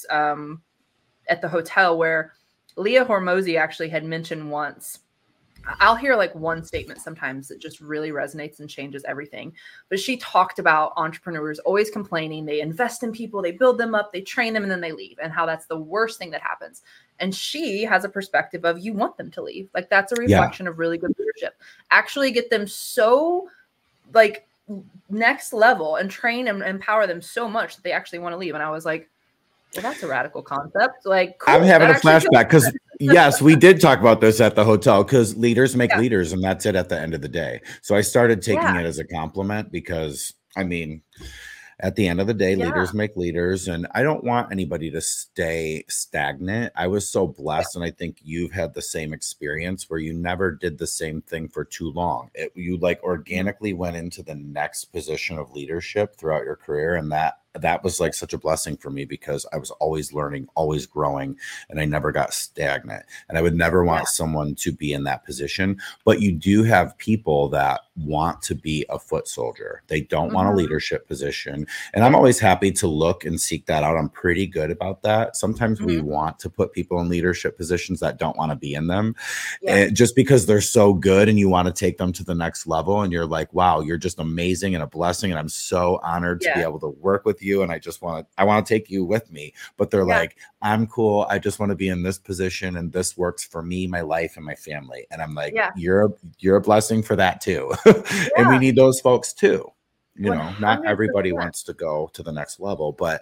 at the hotel where Leah Hormozy actually had mentioned once, I'll hear like one statement sometimes that just really resonates and changes everything. But she talked about entrepreneurs always complaining. They invest in people, they build them up, they train them, and then they leave, and how that's the worst thing that happens. And she has a perspective of you want them to leave. Like that's a reflection of really good leadership. Actually get them so next level and train and empower them so much that they actually want to leave. And I was like, Well, that's a radical concept. Like, cool. I'm having a flashback because yes, we did talk about this at the hotel because leaders make leaders, and that's it at the end of the day. So I started taking it as a compliment because I mean, at the end of the day, leaders make leaders, and I don't want anybody to stay stagnant. I was so blessed, and I think you've had the same experience where you never did the same thing for too long. You like organically went into the next position of leadership throughout your career, and that was like such a blessing for me because I was always learning, always growing, and I never got stagnant. And I would never want someone to be in that position. But you do have people that want to be a foot soldier. They don't want a leadership position. And I'm always happy to look and seek that out. I'm pretty good about that. Sometimes we want to put people in leadership positions that don't want to be in them and just because they're so good and you want to take them to the next level. And you're like, wow, you're just amazing and a blessing. And I'm so honored to be able to work with you. And I want to take you with me, but they're like, I'm cool. I just want to be in this position and this works for me, my life and my family. And I'm like, you're a blessing for that too. And we need those folks too. You know, 100%. Not everybody wants to go to the next level, but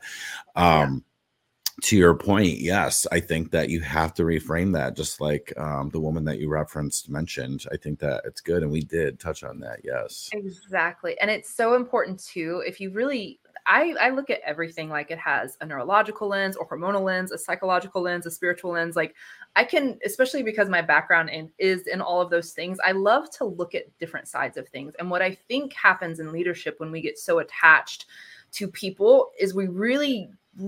to your point, yes, I think that you have to reframe that, just like the woman that you referenced mentioned. I think that it's good. And we did touch on that. Yes, exactly. And it's so important too. If you really, I look at everything like it has a neurological lens or hormonal lens, a psychological lens, a spiritual lens. Like I can, especially because my background is in all of those things, I love to look at different sides of things. And what I think happens in leadership when we get so attached to people is we really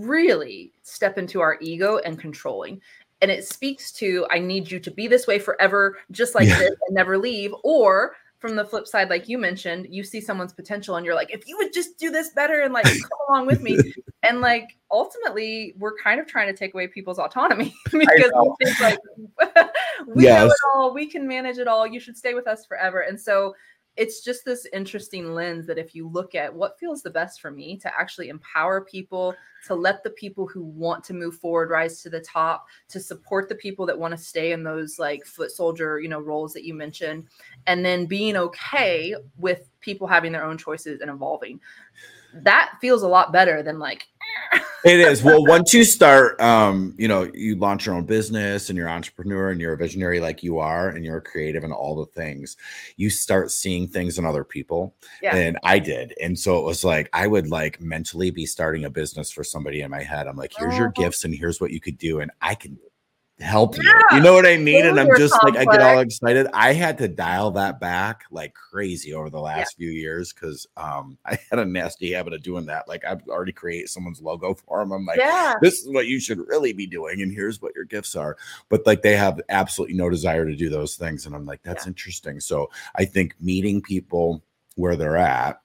step into our ego and controlling. And it speaks to, I need you to be this way forever, just like this and never leave. Or from the flip side, like you mentioned, you see someone's potential and you're like, if you would just do this better and like come along with me. And like, ultimately we're kind of trying to take away people's autonomy because we think like, we know it all, we can manage it all. You should stay with us forever. And so it's just this interesting lens that if you look at what feels the best for me to actually empower people, to let the people who want to move forward rise to the top, to support the people that want to stay in those like foot soldier, you know, roles that you mentioned, and then being okay with people having their own choices and evolving. That feels a lot better than like it is. Well, once you start, you know, you launch your own business and you're an entrepreneur and you're a visionary like you are, and you're a creative and all the things, you start seeing things in other people. And I did. And so it was like, I would like mentally be starting a business for somebody in my head. I'm like, here's your gifts and here's what you could do. And I can help you. You know what I mean? And I'm just complex. Like, I get all excited. I had to dial that back like crazy over the last few years because I had a nasty habit of doing that. Like I've already created someone's logo for them. I'm like, this is what you should really be doing. And here's what your gifts are. But like they have absolutely no desire to do those things. And I'm like, that's interesting. So I think meeting people where they're at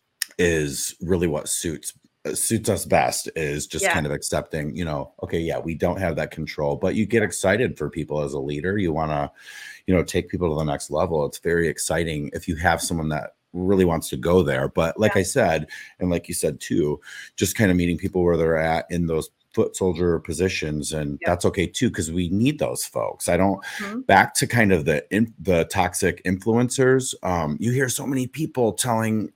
is really what suits us best, is just kind of accepting, you know, okay, we don't have that control, but you get excited for people as a leader. You want to, you know, take people to the next level. It's very exciting if you have someone that really wants to go there. But like I said, and like you said too, just kind of meeting people where they're at in those foot soldier positions, and that's okay too, because we need those folks. I don't back to kind of the toxic influencers. You hear so many people telling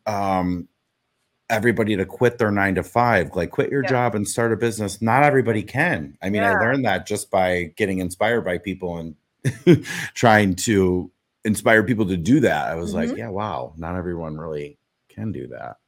everybody to quit their 9-to-5, like quit your job and start a business. Not everybody can. I mean, I learned that just by getting inspired by people and trying to inspire people to do that. I was like, yeah, wow, not everyone really can do that.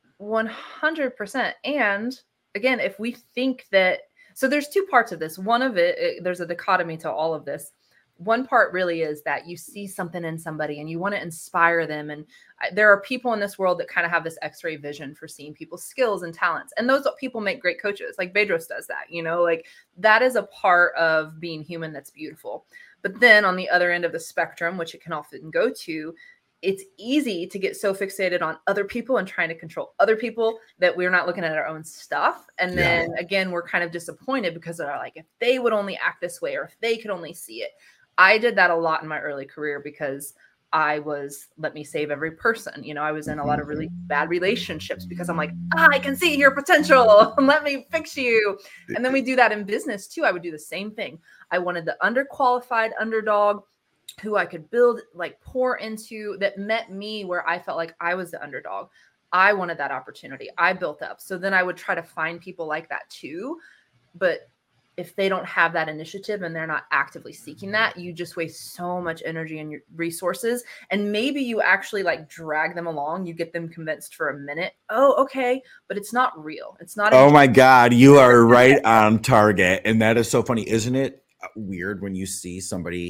100%. And again, if we think that, so there's two parts of this. One of it, there's a dichotomy to all of this. One part really is that you see something in somebody and you want to inspire them. And there are people in this world that kind of have this X-ray vision for seeing people's skills and talents. And those people make great coaches. Like Bedros does that, you know, like that is a part of being human that's beautiful. But then on the other end of the spectrum, which it can often go to, it's easy to get so fixated on other people and trying to control other people that we're not looking at our own stuff. And then again, we're kind of disappointed because they're like, if they would only act this way, or if they could only see it. I did that a lot in my early career because I was, let me save every person. You know, I was in a lot of really bad relationships because I'm like, I can see your potential. Let me fix you. And then we do that in business too. I would do the same thing. I wanted the underqualified underdog who I could build, like pour into, that met me where I felt like I was the underdog. I wanted that opportunity. I built up. So then I would try to find people like that too. but if they don't have that initiative and they're not actively seeking that, you just waste so much energy and your resources. And maybe you actually like drag them along. You get them convinced for a minute. Oh, okay. But it's not real. It's not. Oh my God. You are right on target. And that is so funny. Isn't it weird when you see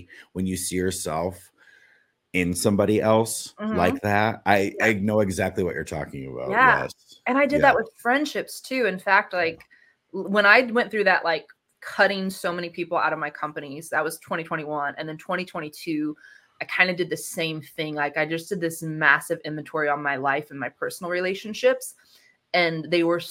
yourself in somebody else like that? I know exactly what you're talking about. Yeah. Yes. And I did that with friendships too. In fact, like when I went through that, like cutting so many people out of my companies, that was 2021. And then 2022, I kind of did the same thing. Like I just did this massive inventory on my life and my personal relationships. And they were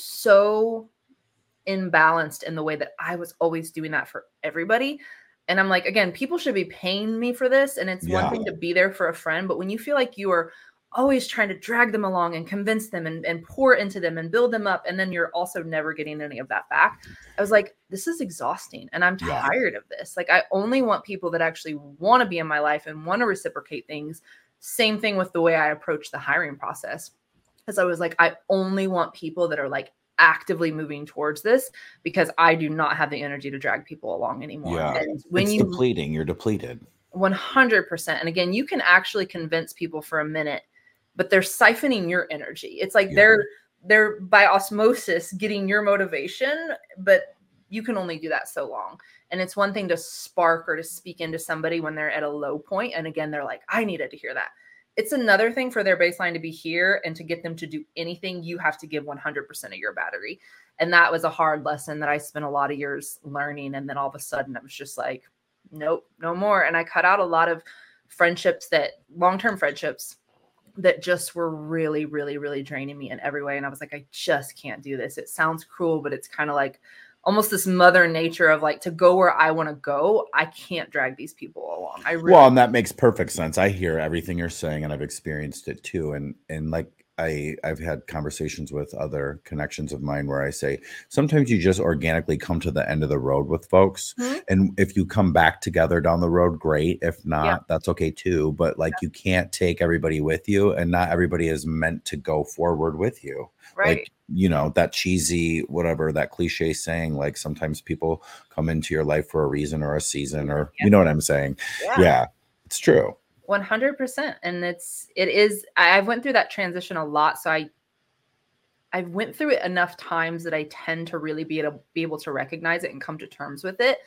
so imbalanced in the way that I was always doing that for everybody. And I'm like, again, people should be paying me for this. And it's one thing to be there for a friend, but when you feel like you are always trying to drag them along and convince them and pour into them and build them up, and then you're also never getting any of that back, I was like, this is exhausting and I'm tired of this. Like, I only want people that actually want to be in my life and want to reciprocate things. Same thing with the way I approach the hiring process. Because I was like, I only want people that are like actively moving towards this, because I do not have the energy to drag people along anymore. Yeah. And when it's depleting, you're depleted. 100%. And again, you can actually convince people for a minute, but they're siphoning your energy. It's like they're by osmosis getting your motivation, but you can only do that so long. And it's one thing to spark or to speak into somebody when they're at a low point. And again, they're like, I needed to hear that. It's another thing for their baseline to be here, and to get them to do anything, you have to give 100% of your battery. And that was a hard lesson that I spent a lot of years learning. And then all of a sudden I was just like, nope, no more. And I cut out a lot of friendships, that long-term friendships that just were really, really, really draining me in every way. And I was like, I just can't do this. It sounds cruel, but it's kind of like almost this mother nature of like, to go where I want to go, I can't drag these people along. Well, and that makes perfect sense. I hear everything you're saying, and I've experienced it too. And like I've had conversations with other connections of mine where I say, sometimes you just organically come to the end of the road with folks. Mm-hmm. And if you come back together down the road, great. If not, that's okay too. But like, you can't take everybody with you, and not everybody is meant to go forward with you. Right. Like, you know, that cheesy, whatever, that cliche saying, like sometimes people come into your life for a reason or a season, or you know what I'm saying? Yeah, it's true. 100%. And it is, I've went through that transition a lot. So I went through it enough times that I tend to really be able to recognize it and come to terms with it.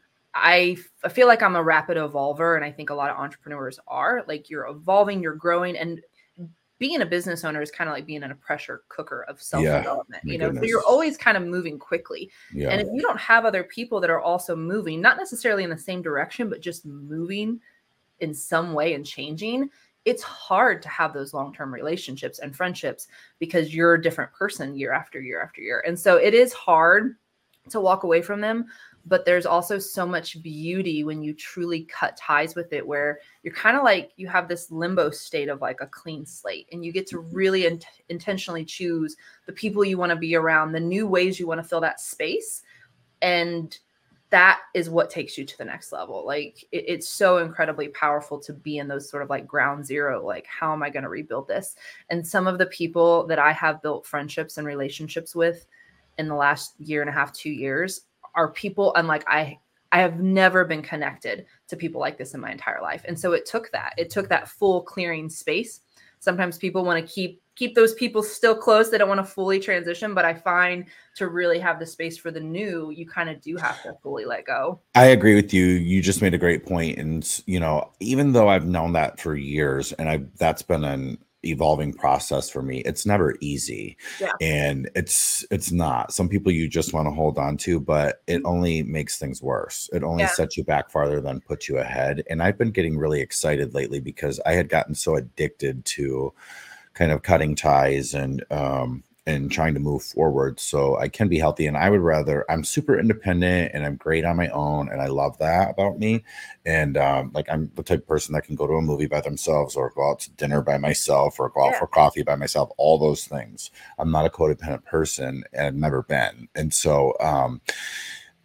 I feel like I'm a rapid evolver, and I think a lot of entrepreneurs are. Like, you're evolving, you're growing, and being a business owner is kind of like being in a pressure cooker of self-development, you know, so you're always kind of moving quickly. Yeah. And if you don't have other people that are also moving, not necessarily in the same direction, but just moving in some way and changing, it's hard to have those long-term relationships and friendships, because you're a different person year after year after year. And so it is hard to walk away from them. But there's also so much beauty when you truly cut ties with it, where you're kind of like, you have this limbo state of like a clean slate, and you get to really intentionally choose the people you want to be around, the new ways you want to fill that space. And that is what takes you to the next level. Like, it's so incredibly powerful to be in those sort of like ground zero. Like, how am I going to rebuild this? And some of the people that I have built friendships and relationships with in the last year and a half, 2 years, are people unlike I have never been connected to people like this in my entire life. And so it took that full clearing space. Sometimes people want to keep those people still close. They don't want to fully transition, but I find to really have the space for the new, you kind of do have to fully let go. I agree with you. You just made a great point. And, you know, even though I've known that for years, and that's been an evolving process for me, it's never easy. And it's not. Some people you just want to hold on to, but it only makes things worse. It only sets you back farther than puts you ahead. And I've been getting really excited lately, because I had gotten so addicted to kind of cutting ties and trying to move forward so I can be healthy. And I'm super independent, and I'm great on my own, and I love that about me. And like, I'm the type of person that can go to a movie by themselves, or go out to dinner by myself, or go out for coffee by myself, all those things. I'm not a codependent person, and I've never been. And so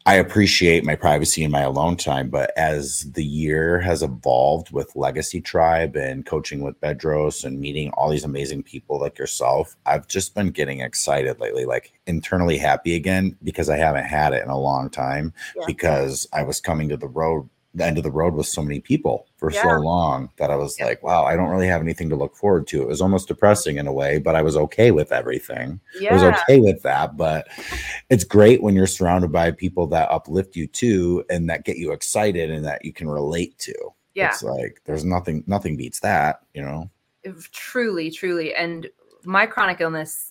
I appreciate my privacy and my alone time, but as the year has evolved with Legacy Tribe and coaching with Bedros and meeting all these amazing people like yourself, I've just been getting excited lately, like internally happy again, because I haven't had it in a long time, because I was coming to the end of the road with so many people for so long that I was like, wow, I don't really have anything to look forward to. It was almost depressing in a way, but I was okay with everything. I was okay with that. But it's great when you're surrounded by people that uplift you too, and that get you excited and that you can relate to. It's like, there's nothing beats that, you know? Truly, truly. And my chronic illness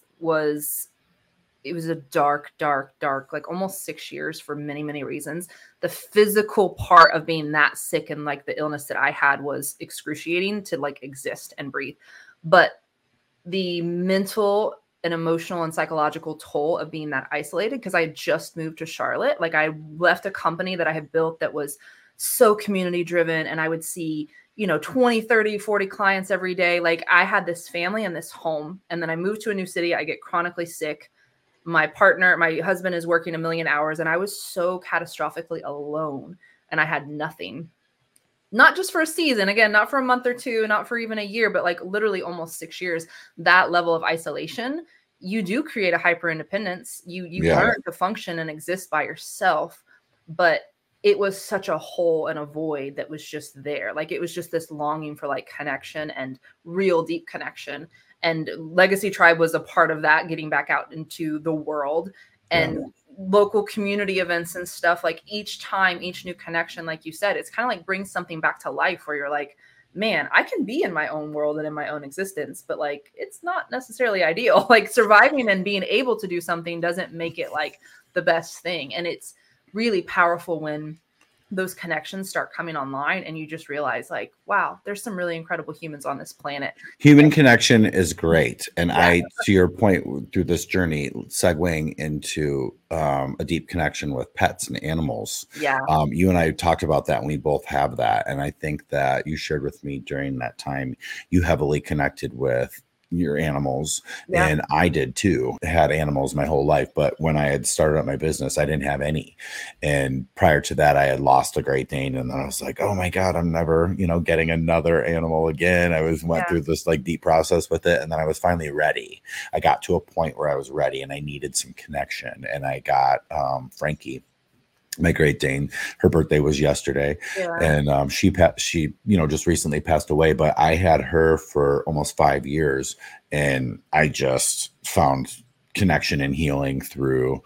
it was a dark, like almost 6 years for many, many reasons. The physical part of being that sick and like the illness that I had was excruciating to like exist and breathe. But the mental and emotional and psychological toll of being that isolated, because I had just moved to Charlotte. Like I left a company that I had built that was so community driven, and I would see 20, 30, 40 clients every day. Like I had this family and this home, and then I moved to a new city. I get chronically sick. My husband is working 1 million hours, and I was so catastrophically alone, and I had nothing, not just for a season, again, not for a month or two, not for even a year, but like literally almost 6 years. That level of isolation, you do create a hyper independence. You learn to function and exist by yourself, but it was such a hole and a void that was just there. Like it was just this longing for like connection and real deep connection. And Legacy Tribe was a part of that, getting back out into the world and local community events and stuff. Like each time, each new connection, like you said, it's kind of like brings something back to life where you're like, man, I can be in my own world and in my own existence, but like, it's not necessarily ideal. Like surviving and being able to do something doesn't make it like the best thing. And it's really powerful when those connections start coming online and you just realize like, wow, there's some really incredible humans on this planet. Human connection is great. And I, to your point, through this journey, segueing into a deep connection with pets and animals. You and I talked about that, and we both have that. And I think that you shared with me during that time, you heavily connected with your animals, and I did too. I had animals my whole life, but when I had started up my business, I didn't have any. And prior to that, I had lost a Great Dane, and then I was like, oh my God, I'm never, getting another animal again. I went through this like deep process with it, and then I was finally ready. I got to a point where I was ready, and I needed some connection, and I got Frankie, my Great Dane. Her birthday was yesterday, and she just recently passed away, but I had her for almost 5 years, and I just found connection and healing through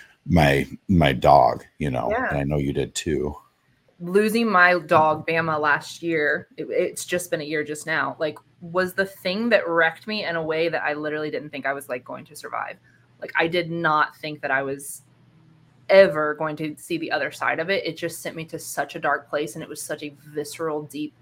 my dog, and I know you did too. Losing my dog Bama last year, it's just been a year just now, like was the thing that wrecked me in a way that I literally didn't think I was like going to survive. Like I did not think that I was ever going to see the other side of it. It just sent me to such a dark place, and it was such a visceral, deep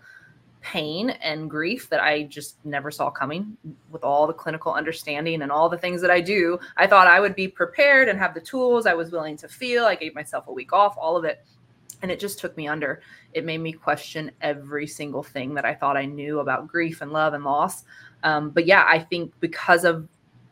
pain and grief that I just never saw coming. With all the clinical understanding and all the things that I do, I thought I would be prepared and have the tools. I was willing to feel. I gave myself a week off, all of it. And it just took me under. It made me question every single thing that I thought I knew about grief and love and loss. But yeah, I think because of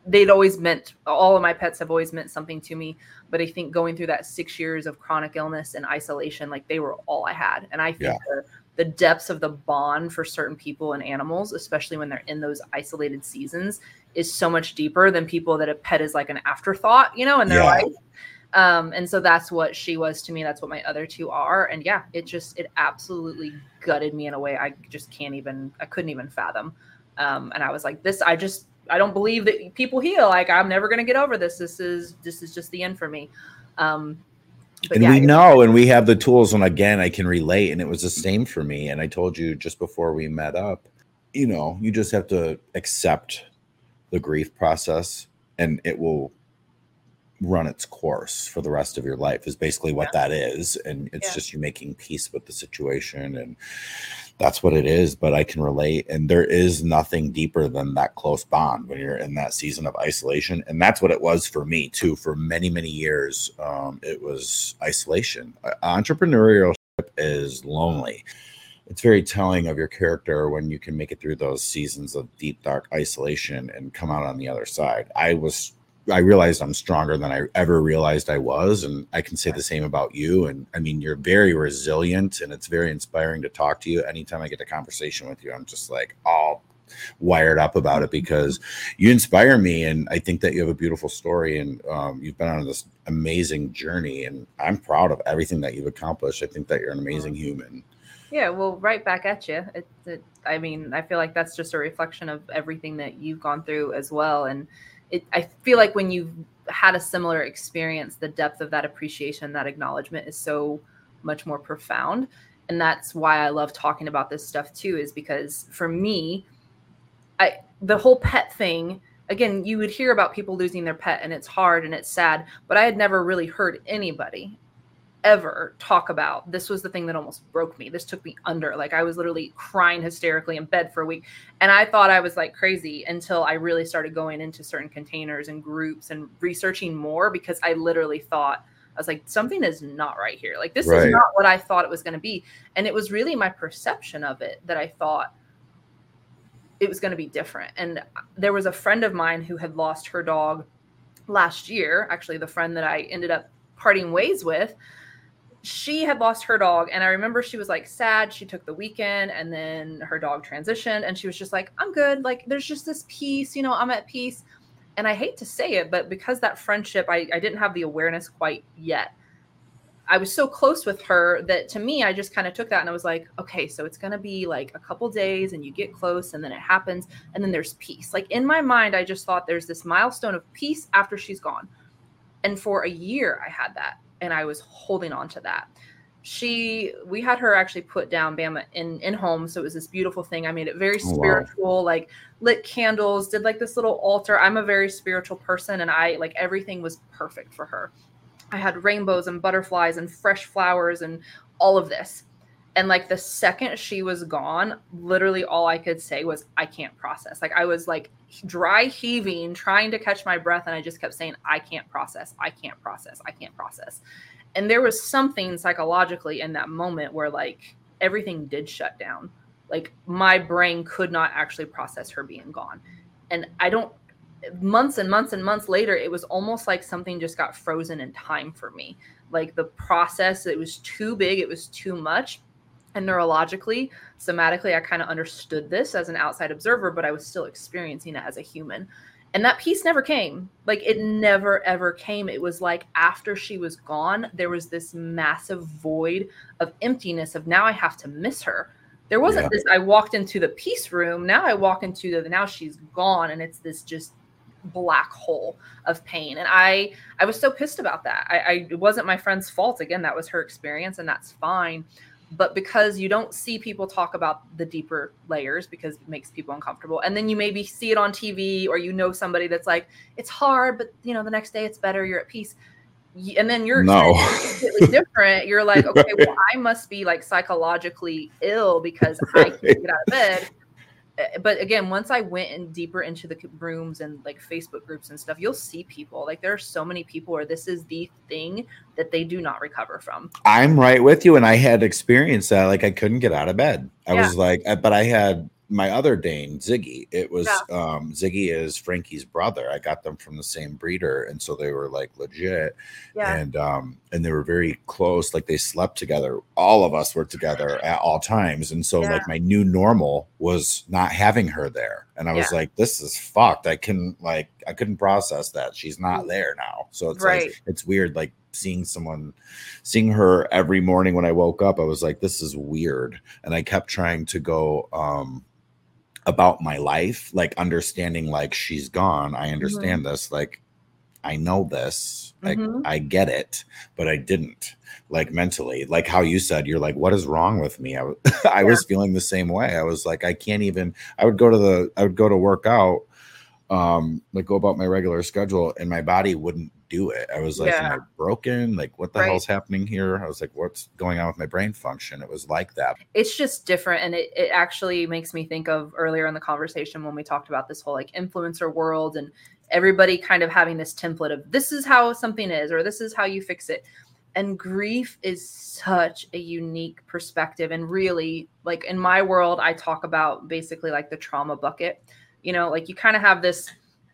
all of my pets have always meant something to me. But I think going through that 6 years of chronic illness and isolation, like they were all I had. And I think the depths of the bond for certain people and animals, especially when they're in those isolated seasons, is so much deeper than people that a pet is like an afterthought, in their life. And so that's what she was to me. That's what my other two are. And it absolutely gutted me in a way I couldn't even fathom. And I was like, I don't believe that people heal. Like I'm never going to get over this. This is just the end for me. And we know, and we have the tools. And again, I can relate. And it was the same for me. And I told you just before we met up, you just have to accept the grief process, and it will run its course for the rest of your life is basically what that is. And it's just you making peace with the situation, and that's what it is. But I can relate, and there is nothing deeper than that close bond when you're in that season of isolation. And that's what it was for me too. For many, many years, it was isolation. Entrepreneurship is lonely. It's very telling of your character when you can make it through those seasons of deep, dark isolation and come out on the other side. I was I realized I'm stronger than I ever realized I was. And I can say the same about you. And I mean, you're very resilient, and it's very inspiring to talk to you. Anytime I get a conversation with you, I'm just like all wired up about it, because you inspire me. And I think that you have a beautiful story, and you've been on this amazing journey, and I'm proud of everything that you've accomplished. I think that you're an amazing human. Yeah, well, right back at you. I mean, I feel like that's just a reflection of everything that you've gone through as well. And I feel like when you've had a similar experience, the depth of that appreciation, that acknowledgement is so much more profound. And that's why I love talking about this stuff too, is because for me, the whole pet thing, again, you would hear about people losing their pet and it's hard and it's sad, but I had never really heard anybody ever talk about, this was the thing that almost broke me. This took me under. Like, I was literally crying hysterically in bed for a week. And I thought I was like crazy until I really started going into certain containers and groups and researching more, because I literally thought, I was like, something is not right here. Like, this is not what I thought it was going to be. And it was really my perception of it that I thought it was going to be different. And there was a friend of mine who had lost her dog last year. Actually, the friend that I ended up parting ways with, she had lost her dog. And I remember she was like sad. She took the weekend, and then her dog transitioned, and she was just like, I'm good. Like, there's just this peace, you know, I'm at peace. And I hate to say it, but because that friendship, I didn't have the awareness quite yet. I was so close with her that, to me, I just kind of took that and I was like, okay, so it's going to be like a couple days and you get close and then it happens. And then there's peace. Like, in my mind, I just thought there's this milestone of peace after she's gone. And for a year I had that, and I was holding on to that. We had her actually put down Bama in home. So it was this beautiful thing. I made it very spiritual, like lit candles, did like this little altar. I'm a very spiritual person, and I like, everything was perfect for her. I had rainbows and butterflies and fresh flowers and all of this. And like, the second she was gone, literally all I could say was, I can't process. Like, I was like dry heaving, trying to catch my breath. And I just kept saying, I can't process. I can't process. I can't process. And there was something psychologically in that moment where like everything did shut down. Like, my brain could not actually process her being gone. And months and months and months later, it was almost like something just got frozen in time for me. Like, the process, it was too big. It was too much. And neurologically, somatically, I kind of understood this as an outside observer, but I was still experiencing it as a human. And that peace never came. Like, it never, ever came. It was like, after she was gone, there was this massive void of emptiness of, now I have to miss her. There wasn't this, I walked into the peace room. Now I walk into now she's gone. And it's this just black hole of pain. And I was so pissed about that. It wasn't my friend's fault. Again, that was her experience, and that's fine. But because you don't see people talk about the deeper layers, because it makes people uncomfortable. And then you maybe see it on TV, or you know somebody that's like, it's hard, but you know, the next day it's better, you're at peace. And then you're completely different. You're like, okay, well, I must be like psychologically ill because I can't get out of bed. But again, once I went in deeper into the rooms and like Facebook groups and stuff, you'll see people like, there are so many people where this is the thing that they do not recover from. I'm right with you. And I had experienced that. Like, I couldn't get out of bed. I was like, but I had my other Dane, Ziggy. It was Ziggy is Frankie's brother. I got them from the same breeder, and so they were like legit. And they were very close. Like, they slept together. All of us were together at all times. And so like, my new normal was not having her there. And I was like, this is fucked. I couldn't process that she's not there now. So it's like, it's weird. Like, seeing her every morning when I woke up, I was like, this is weird. And I kept trying to go about my life, like understanding, like, she's gone. I understand this. Like, I know this. Like, I get it, but I didn't, like, mentally, like how you said, you're like, what is wrong with me? I was feeling the same way. I was like, I can't even, I would go to work out, like go about my regular schedule, and my body wouldn't do it. I was like, am I broken? Like, what the hell's happening here? I was like, what's going on with my brain function? It was like that. It's just different. And it actually makes me think of earlier in the conversation when we talked about this whole like influencer world, and everybody kind of having this template of, this is how something is, or this is how you fix it. And grief is such a unique perspective. And really, like, in my world, I talk about basically like the trauma bucket. You know, like, you kind of have this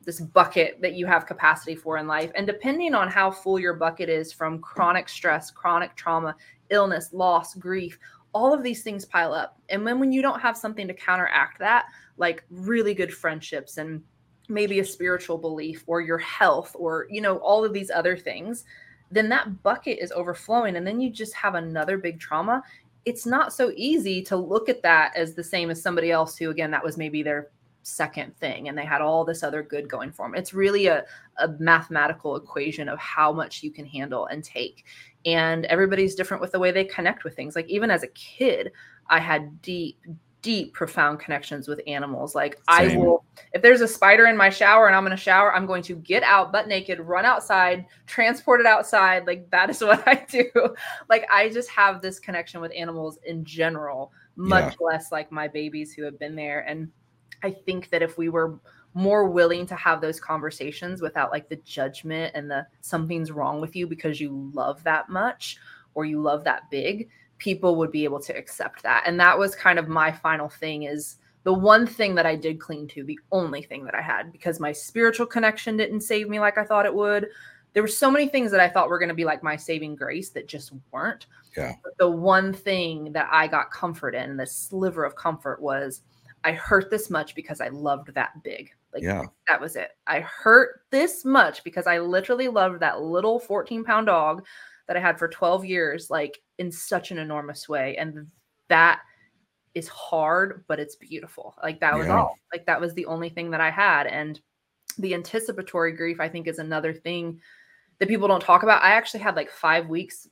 this bucket that you have capacity for in life. And depending on how full your bucket is from chronic stress, chronic trauma, illness, loss, grief, all of these things pile up. And when you don't have something to counteract that, like really good friendships and maybe a spiritual belief or your health or, you know, all of these other things, then that bucket is overflowing. And then you just have another big trauma. It's not so easy to look at that as the same as somebody else who, again, that was maybe their second thing and they had all this other good going for them. It's really a mathematical equation of how much you can handle and take. And everybody's different with the way they connect with things. Like even as a kid, I had deep, profound connections with animals. Like Same. I will, if there's a spider in my shower and I'm going to shower, I'm going to get out butt naked, run outside, transport it outside. Like that is what I do. Like I just have this connection with animals in general, much less like my babies who have been there. And I think that if we were more willing to have those conversations without like the judgment and the something's wrong with you because you love that much or you love that big, people would be able to accept that. And that was kind of my final thing, is the one thing that I did cling to, the only thing that I had, because my spiritual connection didn't save me like I thought it would. There were so many things that I thought were going to be like my saving grace that just weren't. Yeah. But the one thing that I got comfort in, the sliver of comfort, was I hurt this much because I loved that big. Like that was it. I hurt this much because I literally loved that little 14-pound dog that I had for 12 years, like in such an enormous way. And that is hard, but it's beautiful. Like that was all. Like that was the only thing that I had. And the anticipatory grief, I think, is another thing that people don't talk about. I actually had like 5 weeks.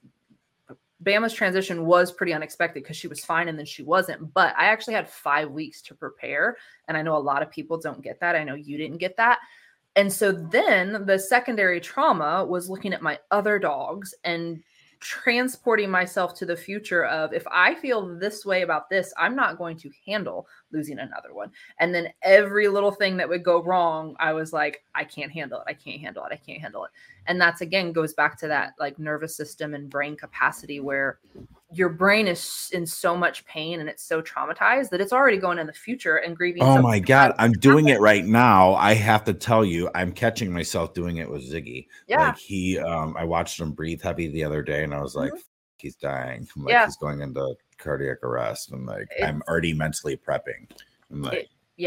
Bama's transition was pretty unexpected because she was fine and then she wasn't. But I actually had 5 weeks to prepare. And I know a lot of people don't get that. I know you didn't get that. And so then the secondary trauma was looking at my other dogs and transporting myself to the future of, if I feel this way about this, I'm not going to handle losing another one. And then every little thing that would go wrong, I was like, I can't handle it. I can't handle it. I can't handle it. And that's, again, goes back to that like nervous system and brain capacity where your brain is in so much pain and it's so traumatized that it's already going in the future and grieving. Oh my God. I'm doing it right now. I have to tell you, I'm catching myself doing it with Ziggy. Yeah. Like I watched him breathe heavy the other day and I was like, he's dying. I'm like, he's going into cardiac arrest. And like, I'm already mentally prepping. I'm like,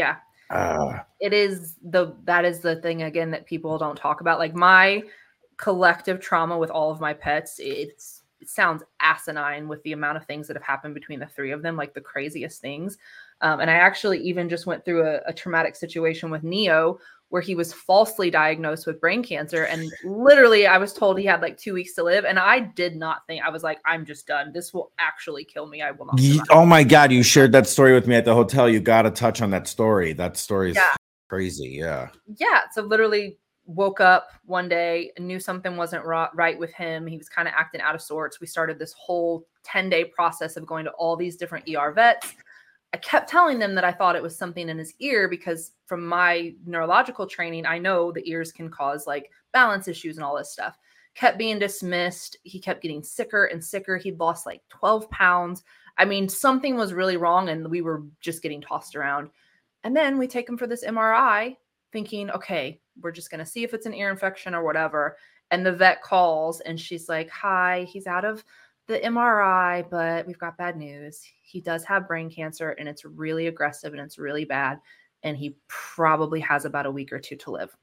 it is that is the thing, again, that people don't talk about. Like my collective trauma with all of my pets, it sounds asinine with the amount of things that have happened between the three of them, like the craziest things. And I actually even just went through a traumatic situation with Neo where he was falsely diagnosed with brain cancer. And literally I was told he had like 2 weeks to live. And I did not think, I was like, I'm just done. This will actually kill me. I will not survive. Oh my God. You shared that story with me at the hotel. You got to touch on that story. That story is crazy. Yeah. Yeah. So literally woke up one day and knew something wasn't right with him. He was kind of acting out of sorts. We started this whole 10-day process of going to all these different ER vets. I kept telling them that I thought it was something in his ear because from my neurological training, I know the ears can cause like balance issues and all this stuff. Kept being dismissed. He kept getting sicker and sicker. He'd lost like 12 pounds. I mean, something was really wrong and we were just getting tossed around. And then we take him for this MRI thinking, okay, we're just going to see if it's an ear infection or whatever. And the vet calls and she's like, hi, he's out of the MRI, but we've got bad news. He does have brain cancer and it's really aggressive and it's really bad. And he probably has about a week or two to live.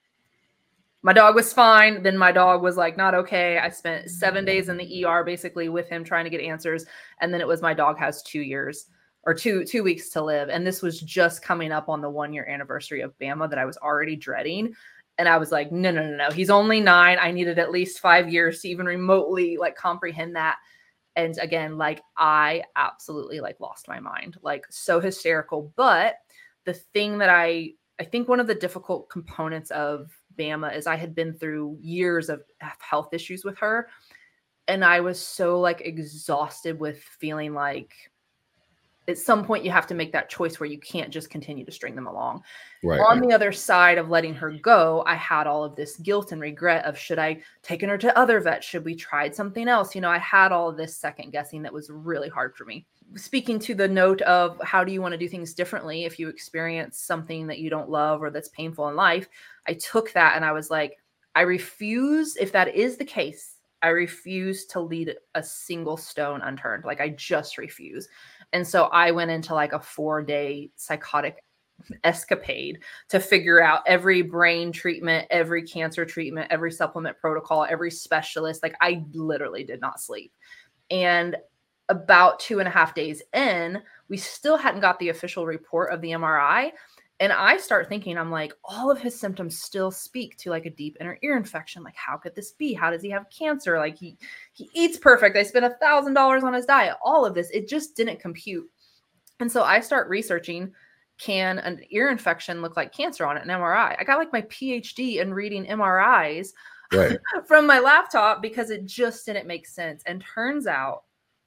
My dog was fine. Then my dog was like, not okay. I spent 7 days in the ER basically with him trying to get answers. And then it was, my dog has 2 years or two weeks to live. And this was just coming up on the 1-year anniversary of Bama that I was already dreading. And I was like, no. He's only 9. I needed at least 5 years to even remotely like comprehend that. And again, like I absolutely like lost my mind, like so hysterical. But the thing that I think one of the difficult components of Bama is I had been through years of health issues with her. And I was so like exhausted with feeling like at some point you have to make that choice where you can't just continue to string them along. Right. On the other side of letting her go, I had all of this guilt and regret of, should I taken her to other vets? Should we tried something else? I had all of this second guessing that was really hard for me. Speaking to the note of how do you want to do things differently if you experience something that you don't love or that's painful in life, I took that and I was like, I refuse, if that is the case, I refuse to leave a single stone unturned. Like I just refuse. And so I went into like a 4-day psychotic escapade to figure out every brain treatment, every cancer treatment, every supplement protocol, every specialist. Like I literally did not sleep. And about 2.5 days in, we still hadn't got the official report of the MRI. And I start thinking, I'm like, all of his symptoms still speak to like a deep inner ear infection. Like, how could this be? How does he have cancer? Like he eats perfect. I spent $1,000 on his diet. All of this, it just didn't compute. And so I start researching, can an ear infection look like cancer on an MRI? I got like my PhD in reading MRIs from my laptop because it just didn't make sense. And turns out,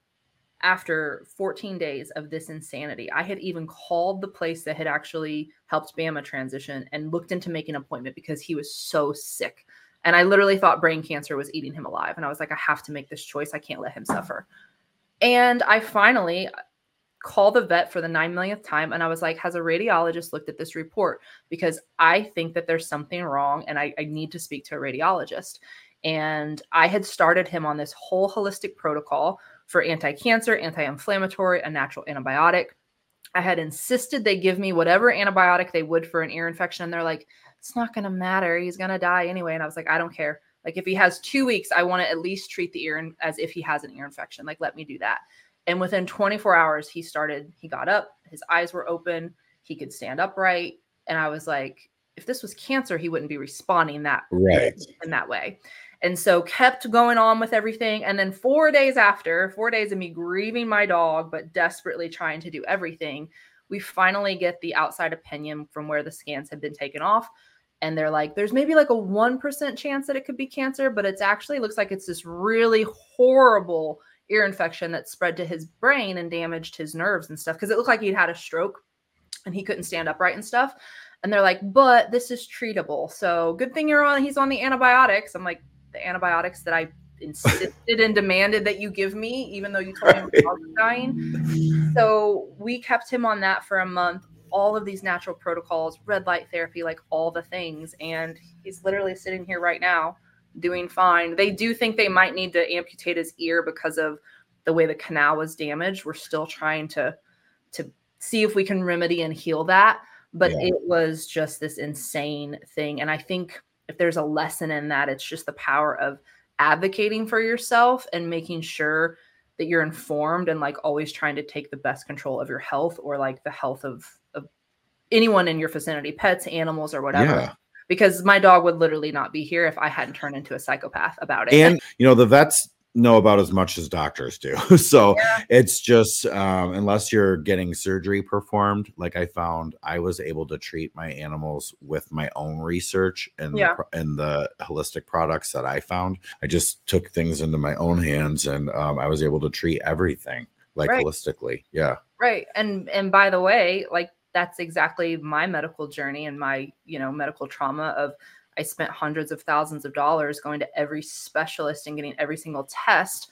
after 14 days of this insanity, I had even called the place that had actually helped Bama transition and looked into making an appointment because he was so sick. And I literally thought brain cancer was eating him alive. And I was like, I have to make this choice. I can't let him suffer. And I finally called the vet for the 9 millionth time. And I was like, has a radiologist looked at this report? Because I think that there's something wrong and I need to speak to a radiologist. And I had started him on this whole holistic protocol for anti-cancer, anti-inflammatory, a natural antibiotic. I had insisted they give me whatever antibiotic they would for an ear infection. And they're like, it's not going to matter. He's going to die anyway. And I was like, I don't care. Like if he has 2 weeks, I want to at least treat the ear as if he has an ear infection. Like, let me do that. And within 24 hours, he got up, his eyes were open, he could stand upright. And I was like, if this was cancer, he wouldn't be responding in that way. And so kept going on with everything. And then 4 days after, 4 days of me grieving my dog, but desperately trying to do everything, we finally get the outside opinion from where the scans had been taken off. And they're like, there's maybe like a 1% chance that it could be cancer, but it's actually looks like it's this really horrible ear infection that spread to his brain and damaged his nerves and stuff. Cause it looked like he'd had a stroke and he couldn't stand upright and stuff. And they're like, but this is treatable. So good thing he's on the antibiotics. I'm like, the antibiotics that I insisted and demanded that you give me, even though you told me my dog was dying. So we kept him on that for a month, all of these natural protocols, red light therapy, like all the things. And he's literally sitting here right now doing fine. They do think they might need to amputate his ear because of the way the canal was damaged. We're still trying to see if we can remedy and heal that. But It was just this insane thing. And I think if there's a lesson in that, it's just the power of advocating for yourself and making sure that you're informed and like always trying to take the best control of your health or like the health of anyone in your vicinity, pets, animals, or whatever. Yeah. Because my dog would literally not be here if I hadn't turned into a psychopath about it. And, the vets know about as much as doctors do. So it's just, unless you're getting surgery performed, like I found I was able to treat my animals with my own research and the holistic products that I found. I just took things into my own hands and I was able to treat everything like holistically. Yeah. Right. And by the way, like that's exactly my medical journey and my, medical trauma of I spent hundreds of thousands of dollars going to every specialist and getting every single test,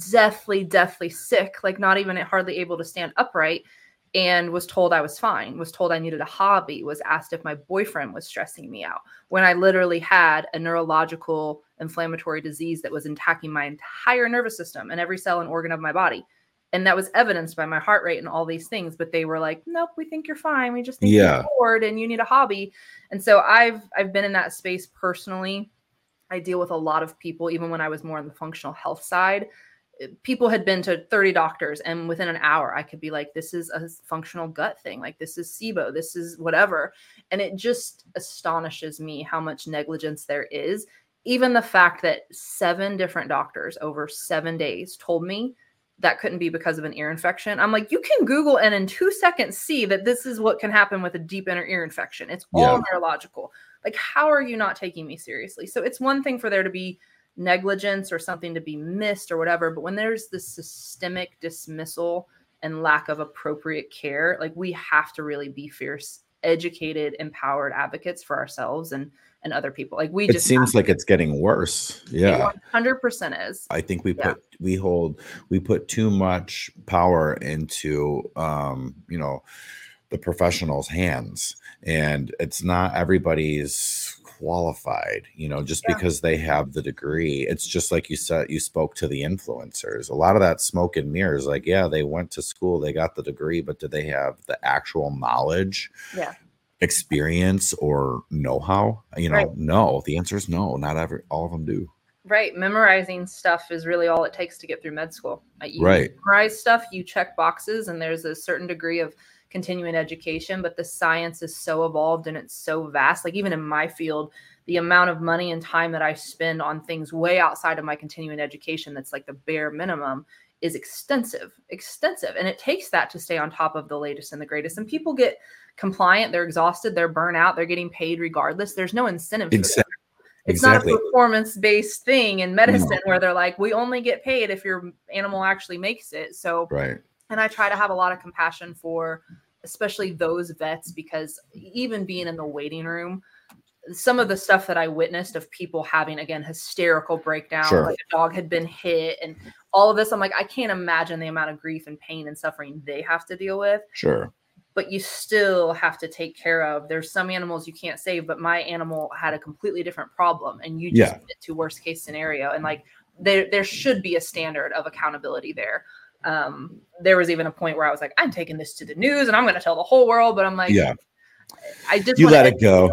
deathly sick, like not even hardly able to stand upright, and was told I was fine, was told I needed a hobby, was asked if my boyfriend was stressing me out when I literally had a neurological inflammatory disease that was attacking my entire nervous system and every cell and organ of my body. And that was evidenced by my heart rate and all these things. But they were like, nope, we think you're fine. We just think you're bored and you need a hobby. And so I've been in that space personally. I deal with a lot of people, even when I was more on the functional health side. People had been to 30 doctors, and within an hour, I could be like, this is a functional gut thing. Like, this is SIBO. This is whatever. And it just astonishes me how much negligence there is. Even the fact that 7 different doctors over 7 days told me that couldn't be because of an ear infection. I'm like, you can Google and in 2 seconds see that this is what can happen with a deep inner ear infection. It's all neurological. Like, how are you not taking me seriously? So it's one thing for there to be negligence or something to be missed or whatever, but when there's this systemic dismissal and lack of appropriate care, like we have to really be fierce, educated, empowered advocates for ourselves and other people. Like it seems like it's getting worse. Yeah. It 100% is. I think we put too much power into, the professionals' hands, and it's not everybody's qualified, just because they have the degree. It's just like you said, you spoke to the influencers. A lot of that smoke and mirrors, like, yeah, they went to school, they got the degree, but do they have the actual knowledge, experience, or know-how? No, the answer is no. Not all of them do. Right. Memorizing stuff is really all it takes to get through med school. You memorize stuff, you check boxes, and there's a certain degree of continuing education, but the science is so evolved and it's so vast. Like even in my field, the amount of money and time that I spend on things way outside of my continuing education, that's like the bare minimum, is extensive. And it takes that to stay on top of the latest and the greatest. And people get compliant, they're exhausted, they're burnt out, they're getting paid regardless. There's no incentive for that. It's not a performance-based thing in medicine where they're like, we only get paid if your animal actually makes it. So, and I try to have a lot of compassion for especially those vets, because even being in the waiting room, some of the stuff that I witnessed of people having, again, hysterical breakdowns, like a dog had been hit and all of this, I'm like, I can't imagine the amount of grief and pain and suffering they have to deal with. But you still have to take care of. There's some animals you can't save, but my animal had a completely different problem, and you just fit to worst case scenario. And like there should be a standard of accountability there. There was even a point where I was like, I'm taking this to the news and I'm going to tell the whole world, but I'm like, I just let it go.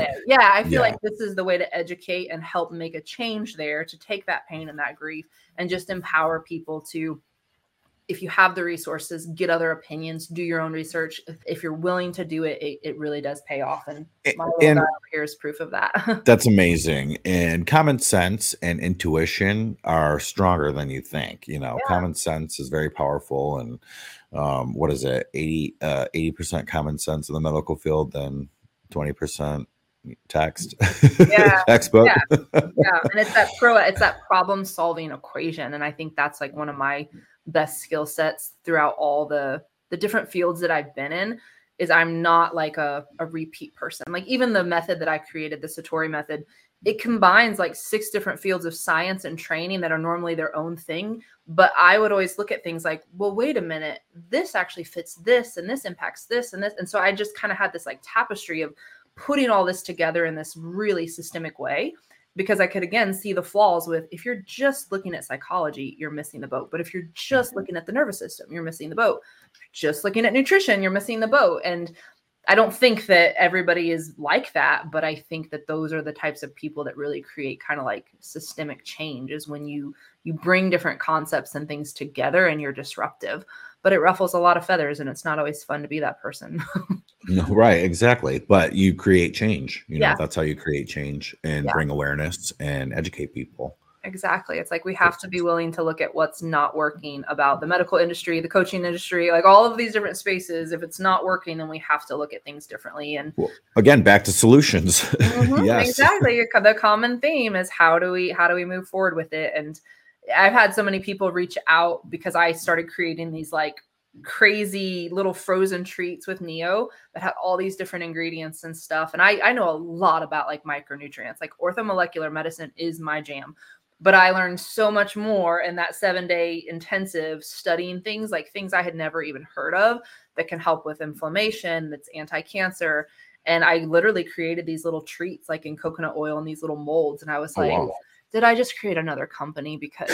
I feel like this is the way to educate and help make a change there, to take that pain and that grief and just empower people to, if you have the resources, get other opinions, do your own research. If you're willing to do it, it really does pay off. And my little guy over here is proof of that. That's amazing. And common sense and intuition are stronger than you think. Common sense is very powerful. And what is it? 80% common sense in the medical field, then 20% text, textbook. And it's that problem solving equation. And I think that's like one of my best skill sets throughout all the different fields that I've been in, is I'm not like a repeat person. Like even the method that I created, the Satori method, it combines like 6 different fields of science and training that are normally their own thing. But I would always look at things like, well, wait a minute, this actually fits this, and this impacts this and this. And so I just kind of had this like tapestry of putting all this together in this really systemic way, because I could, again, see the flaws with, if you're just looking at psychology, you're missing the boat. But if you're just looking at the nervous system, you're missing the boat. Just looking at nutrition, you're missing the boat. And I don't think that everybody is like that, but I think that those are the types of people that really create kind of like systemic change, is when you bring different concepts and things together and you're disruptive. But it ruffles a lot of feathers, and it's not always fun to be that person. No, right, exactly. But you create change. That's how you create change and bring awareness and educate people. Exactly. It's like we have to be willing to look at what's not working about the medical industry, the coaching industry, like all of these different spaces. If it's not working, then we have to look at things differently. And again, back to solutions. Yes, exactly. The common theme is how do we move forward with it? And I've had so many people reach out because I started creating these like crazy little frozen treats with Neo that had all these different ingredients and stuff. And I know a lot about like micronutrients. Like orthomolecular medicine is my jam. But I learned so much more in that 7-day intensive studying things I had never even heard of that can help with inflammation, that's anti-cancer. And I literally created these little treats like in coconut oil and these little molds. And I was did I just create another company? Because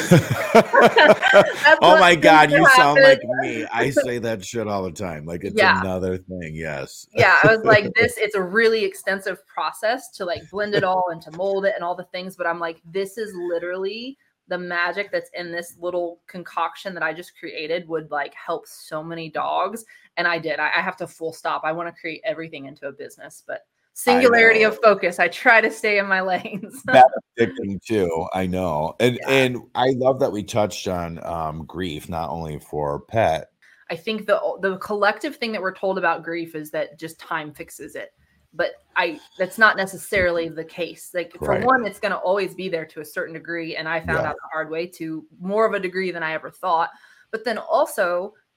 oh my God, you sound like me. I say that shit all the time. Like it's another thing. Yes. Yeah. I was like, it's a really extensive process to like blend it all and to mold it and all the things. But I'm like, this is literally the magic that's in this little concoction that I just created would like help so many dogs. And I did. I have to full stop. I want to create everything into a business, but singularity of focus. I try to stay in my lanes. That's addicting too. I know. And I love that we touched on grief, not only for pet. I think the collective thing that we're told about grief is that just time fixes it. But that's not necessarily the case. Like for one, it's going to always be there to a certain degree. And I found out the hard way, to more of a degree than I ever thought. But then also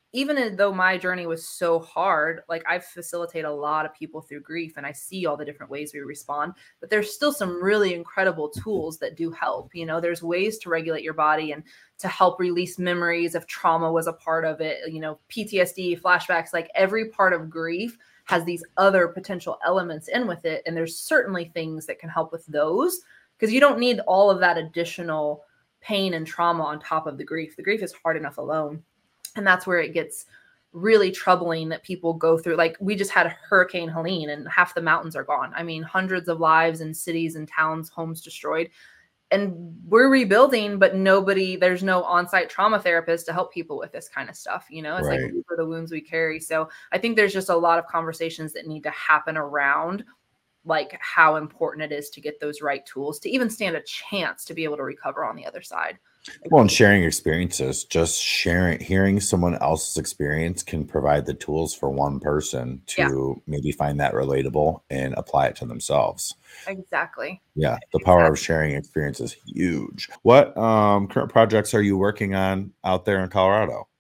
even though my journey was so hard, like I facilitate a lot of people through grief and I see all the different ways we respond, but there's still some really incredible tools that do help. You know, there's ways to regulate your body and to help release memories if trauma was a part of it, you know, PTSD, flashbacks, like every part of grief has these other potential elements in with it. And there's certainly things that can help with those, because you don't need all of that additional pain and trauma on top of the grief. The grief is hard enough alone. And that's where it gets really troubling that people go through. Like we just had Hurricane Helene and half the mountains are gone. I mean, hundreds of lives in cities and towns, homes destroyed. And we're rebuilding, but there's no on-site trauma therapist to help people with this kind of stuff. You know, it's Right. like, these are the wounds we carry. So I think there's just a lot of conversations that need to happen around like how important it is to get those right tools to even stand a chance to be able to recover on the other side. Well, and sharing experiences, just hearing someone else's experience can provide the tools for one person to maybe find that relatable and apply it to themselves. Exactly. Yeah. The power of sharing experience is huge. What current projects are you working on out there in Colorado?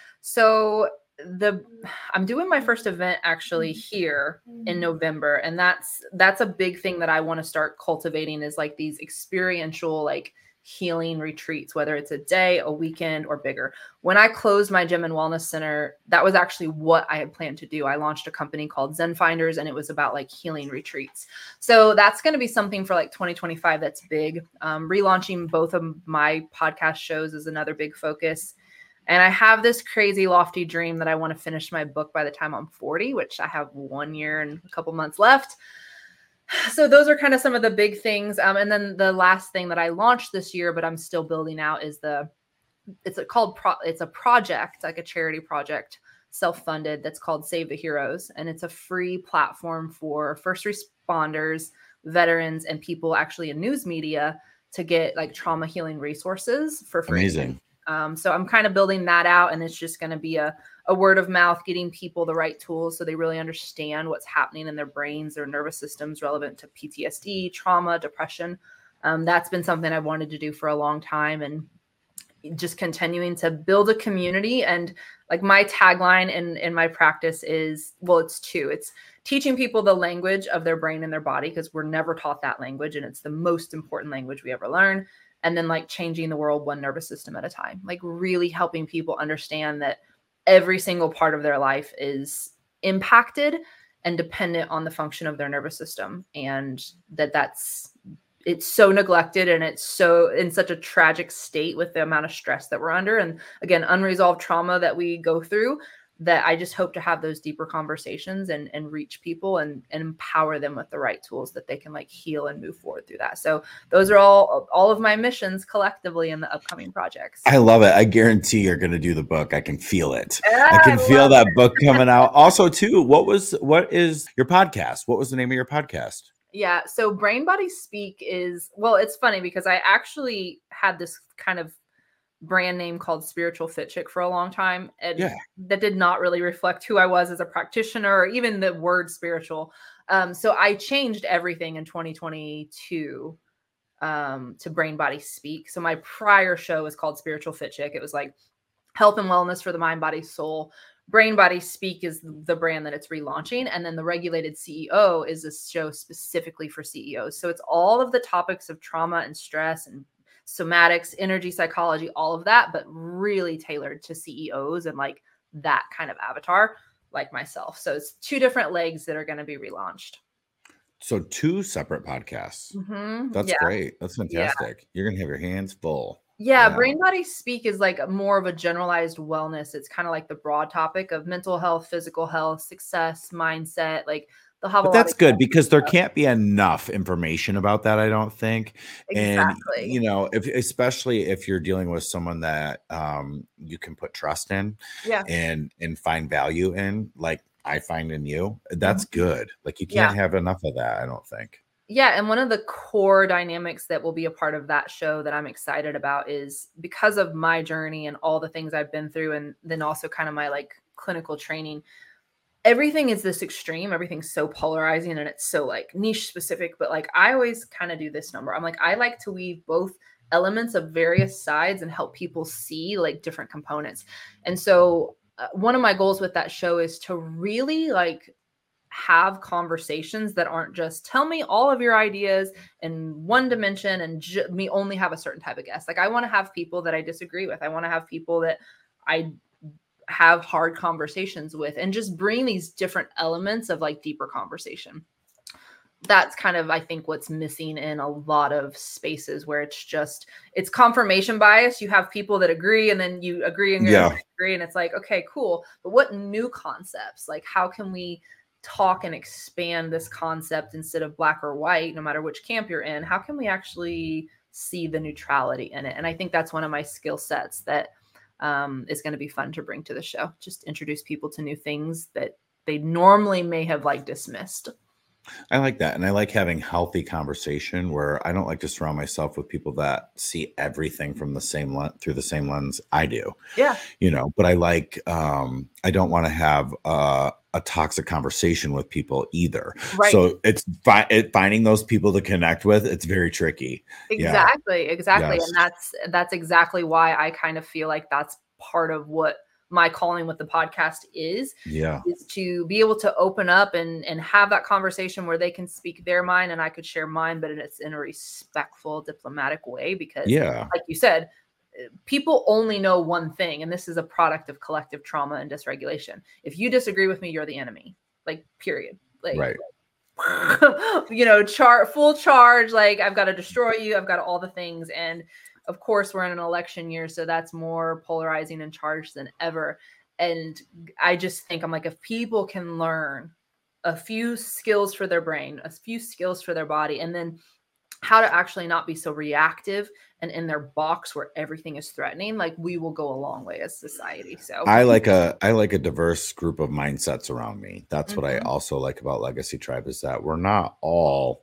So I'm doing my first event actually here in November. And that's a big thing that I want to start cultivating, is like these experiential, like healing retreats, whether it's a day, a weekend, or bigger. When I closed my gym and wellness center, that was actually what I had planned to do. I launched a company called Zen Finders, and it was about like healing retreats. So that's going to be something for like 2025 that's big. Relaunching both of my podcast shows is another big focus. And I have this crazy lofty dream that I want to finish my book by the time I'm 40, which I have 1 year and a couple months left. So those are kind of some of the big things. And then the last thing that I launched this year, but I'm still building out, is it's a project, like a charity project, self-funded, that's called Save the Heroes. And it's a free platform for first responders, veterans, and people actually in news media to get like trauma healing resources for free. Amazing. So I'm kind of building that out, and it's just going to be a word of mouth, getting people the right tools so they really understand what's happening in their brains, their nervous systems relevant to PTSD, trauma, depression. That's been something I wanted to do for a long time, and just continuing to build a community. And like my tagline in my practice is, well, it's two. It's teaching people the language of their brain and their body, because we're never taught that language, and it's the most important language we ever learn. And then like changing the world one nervous system at a time, like really helping people understand that every single part of their life is impacted and dependent on the function of their nervous system. And it's so neglected, and it's so in such a tragic state with the amount of stress that we're under. And again, unresolved trauma that we go through, that I just hope to have those deeper conversations and reach people and empower them with the right tools that they can like heal and move forward through that. So those are all of my missions collectively in the upcoming projects. I love it. I guarantee you're going to do the book. I can feel it. I can feel that book coming out. Also, too, what is your podcast? What was the name of your podcast? Yeah. So Brain Body Speak is, well, it's funny because I actually had this kind of brand name called Spiritual Fit Chick for a long time. And that did not really reflect who I was as a practitioner, or even the word spiritual. So I changed everything in 2022 to Brain Body Speak. So my prior show was called Spiritual Fit Chick. It was like health and wellness for the mind, body, soul. Brain Body Speak is the brand that it's relaunching. And then the Regulated CEO is a show specifically for CEOs. So it's all of the topics of trauma and stress and somatics, energy, psychology, all of that, but really tailored to CEOs and like that kind of avatar like myself. So it's two different legs that are going to be relaunched. So 2 separate podcasts. Mm-hmm. That's great. That's fantastic. Yeah. You're going to have your hands full. Yeah. Brain Body Speak is like more of a generalized wellness. It's kind of like the broad topic of mental health, physical health, success, mindset, like but that's good, because there can't be enough information about that, I don't think. Exactly. And, you know, especially if you're dealing with someone that you can put trust in and find value in, like I find in you, that's good. Like you can't have enough of that, I don't think. Yeah. And one of the core dynamics that will be a part of that show that I'm excited about is because of my journey and all the things I've been through, and then also kind of my like clinical training. Everything is this extreme. Everything's so polarizing, and it's so like niche specific, but like I always kind of do this number. I'm like, I like to weave both elements of various sides and help people see like different components. And so one of my goals with that show is to really like have conversations that aren't just tell me all of your ideas in one dimension and me only have a certain type of guest. Like I want to have people that I disagree with. I want to have people that I have hard conversations with and just bring these different elements of like deeper conversation. That's kind of, I think, what's missing in a lot of spaces where it's confirmation bias. You have people that agree and then you agree and agree. And it's like, okay, cool. But what new concepts? Like, how can we talk and expand this concept instead of black or white, no matter which camp you're in? How can we actually see the neutrality in it? And I think that's one of my skill sets that is going to be fun to bring to the show. Just introduce people to new things that they normally may have like dismissed. I like that. And I like having healthy conversation where I don't like to surround myself with people that see everything from the same through the same lens I do. Yeah. But I like, I don't want to have a toxic conversation with people either. Right. So it's finding those people to connect with. It's very tricky. Exactly. Yes. And that's exactly why I kind of feel like that's part of what my calling with the podcast is to be able to open up and have that conversation where they can speak their mind and I could share mine, but it's in a respectful, diplomatic way, because like you said, people only know one thing, and this is a product of collective trauma and dysregulation. If you disagree with me, you're the enemy, like, period. Like, right. Full charge. Like, I've got to destroy you. I've got all the things. And of course, we're in an election year, so that's more polarizing and charged than ever. And I just think, I'm like, if people can learn a few skills for their brain, a few skills for their body, and then how to actually not be so reactive and in their box where everything is threatening, like, we will go a long way as society. So I like a diverse group of mindsets around me. That's what I also like about Legacy Tribe, is that we're not all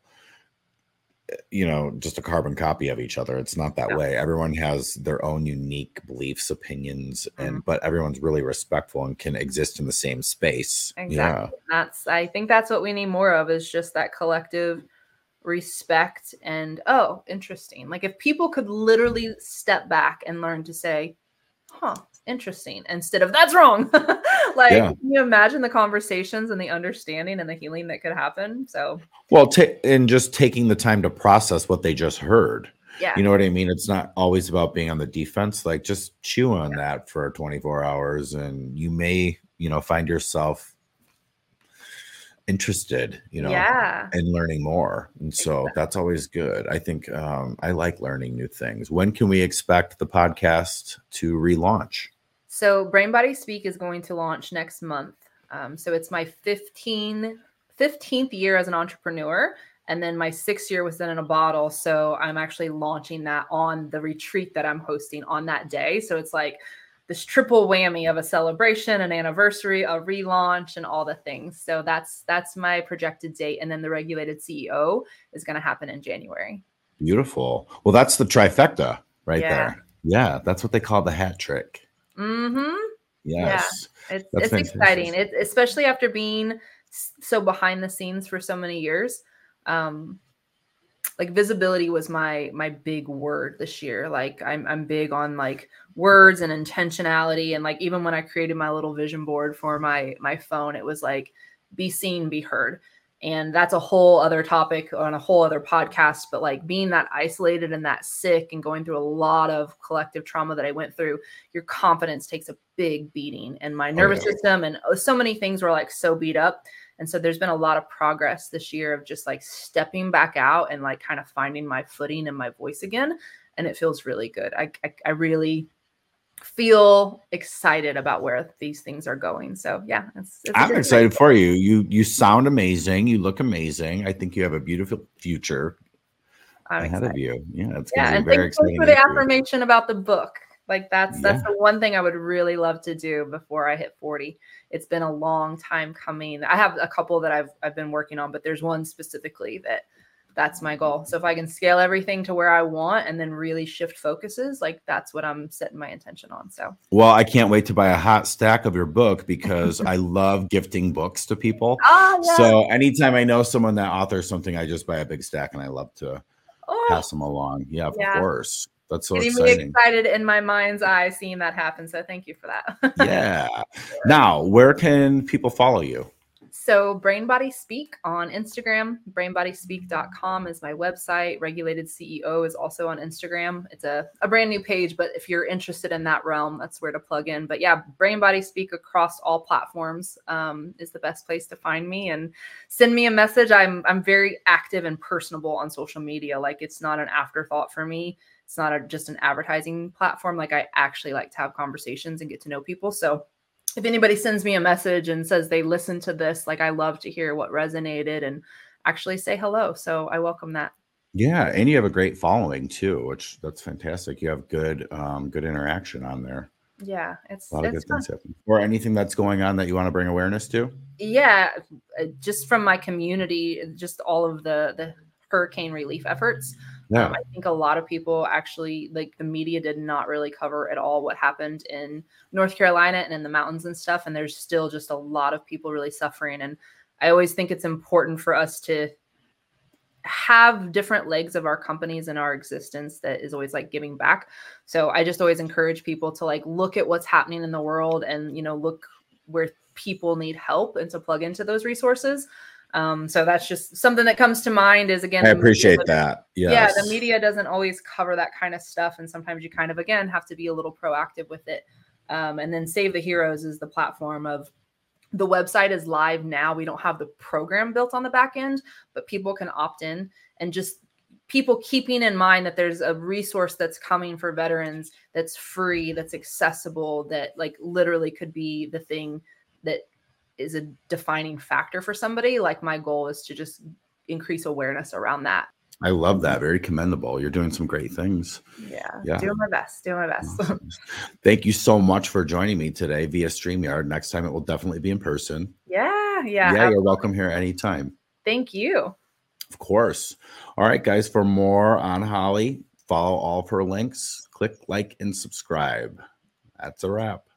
just a carbon copy of each other. It's not that way. Everyone has their own unique beliefs, opinions, but everyone's really respectful and can exist in the same space. Exactly. Yeah. I think that's what we need more of, is just that collective respect. And interesting. Like, if people could literally step back and learn to say, interesting, instead of that's wrong. Can you imagine the conversations and the understanding and the healing that could happen? So, well, and just taking the time to process what they just heard. Yeah. You know what I mean? It's not always about being on the defense. Like, just chew on that for 24 hours and you may, find yourself interested, in learning more. And so that's always good. I think I like learning new things. When can we expect the podcast to relaunch? So Brain Body Speak is going to launch next month. So it's my 15th year as an entrepreneur. And then my 6th year was in a bottle. So I'm actually launching that on the retreat that I'm hosting on that day. So it's like this triple whammy of a celebration, an anniversary, a relaunch, and all the things. So that's my projected date. And then the Regulated CEO is going to happen in January. Beautiful. Well, that's the trifecta right there. Yeah. That's what they call the hat trick. Mm-hmm. Yes. Yeah. It's exciting. Especially after being so behind the scenes for so many years. Like, visibility was my big word this year. Like, I'm big on like words and intentionality. And like, even when I created my little vision board for my phone, it was like, be seen, be heard. And that's a whole other topic on a whole other podcast. But like, being that isolated and that sick and going through a lot of collective trauma that I went through, your confidence takes a big beating, and my nervous system and so many things were like so beat up. And so there's been a lot of progress this year of just like stepping back out and like kind of finding my footing and my voice again. And it feels really good. I really feel excited about where these things are going. So yeah, I'm excited for you. You sound amazing. You look amazing. I think you have a beautiful future ahead of you. Yeah, it's going to be very exciting. Thanks for the affirmation about the book. Like, that's the one thing I would really love to do before I hit 40. It's been a long time coming. I have a couple that I've been working on, but there's one specifically that's my goal. So if I can scale everything to where I want and then really shift focuses, like, that's what I'm setting my intention on. So, well, I can't wait to buy a hot stack of your book, because I love gifting books to people. So anytime I know someone that authors something, I just buy a big stack, and I love to pass them along. Yeah, of course. That's so Getting exciting. me excited in my mind's eye seeing that happen. So thank you for that. Yeah. Now, where can people follow you? So Brain Body Speak on Instagram, brainbodyspeak.com is my website. Regulated CEO is also on Instagram. It's a brand new page, but if you're interested in that realm, that's where to plug in. But yeah, Brain Body Speak across all platforms is the best place to find me, and send me a message. I'm very active and personable on social media. Like, it's not an afterthought for me. It's not just an advertising platform. Like, I actually like to have conversations and get to know people. So if anybody sends me a message and says they listened to this, like, I love to hear what resonated and actually say hello. So I welcome that. Yeah, and you have a great following too, which that's fantastic. You have good interaction on there. Yeah, A it's lot of good fun. things happen. Or anything that's going on that you want to bring awareness to? Yeah, just from my community, just all of the hurricane relief efforts. Yeah. I think a lot of people actually, like, the media did not really cover at all what happened in North Carolina and in the mountains and stuff. And there's still just a lot of people really suffering. And I always think it's important for us to have different legs of our companies and our existence that is always like giving back. So I just always encourage people to like look at what's happening in the world and, look where people need help and to plug into those resources. So that's just something that comes to mind is, again, I appreciate that. Yes. Yeah, the media doesn't always cover that kind of stuff. And sometimes you kind of, again, have to be a little proactive with it. And then Save the Heroes is the platform of, the website is live now. We don't have the program built on the back end, but people can opt in, and just people keeping in mind that there's a resource that's coming for veterans that's free, that's accessible, that like literally could be the thing that is a defining factor for somebody. Like, my goal is to just increase awareness around that. I love that. Very commendable. You're doing some great things. Yeah. Doing my best. Awesome. Thank you so much for joining me today via StreamYard. Next time it will definitely be in person. Yeah. You're welcome here anytime. Thank you. Of course. All right, guys, for more on Holly, follow all of her links, click like and subscribe. That's a wrap.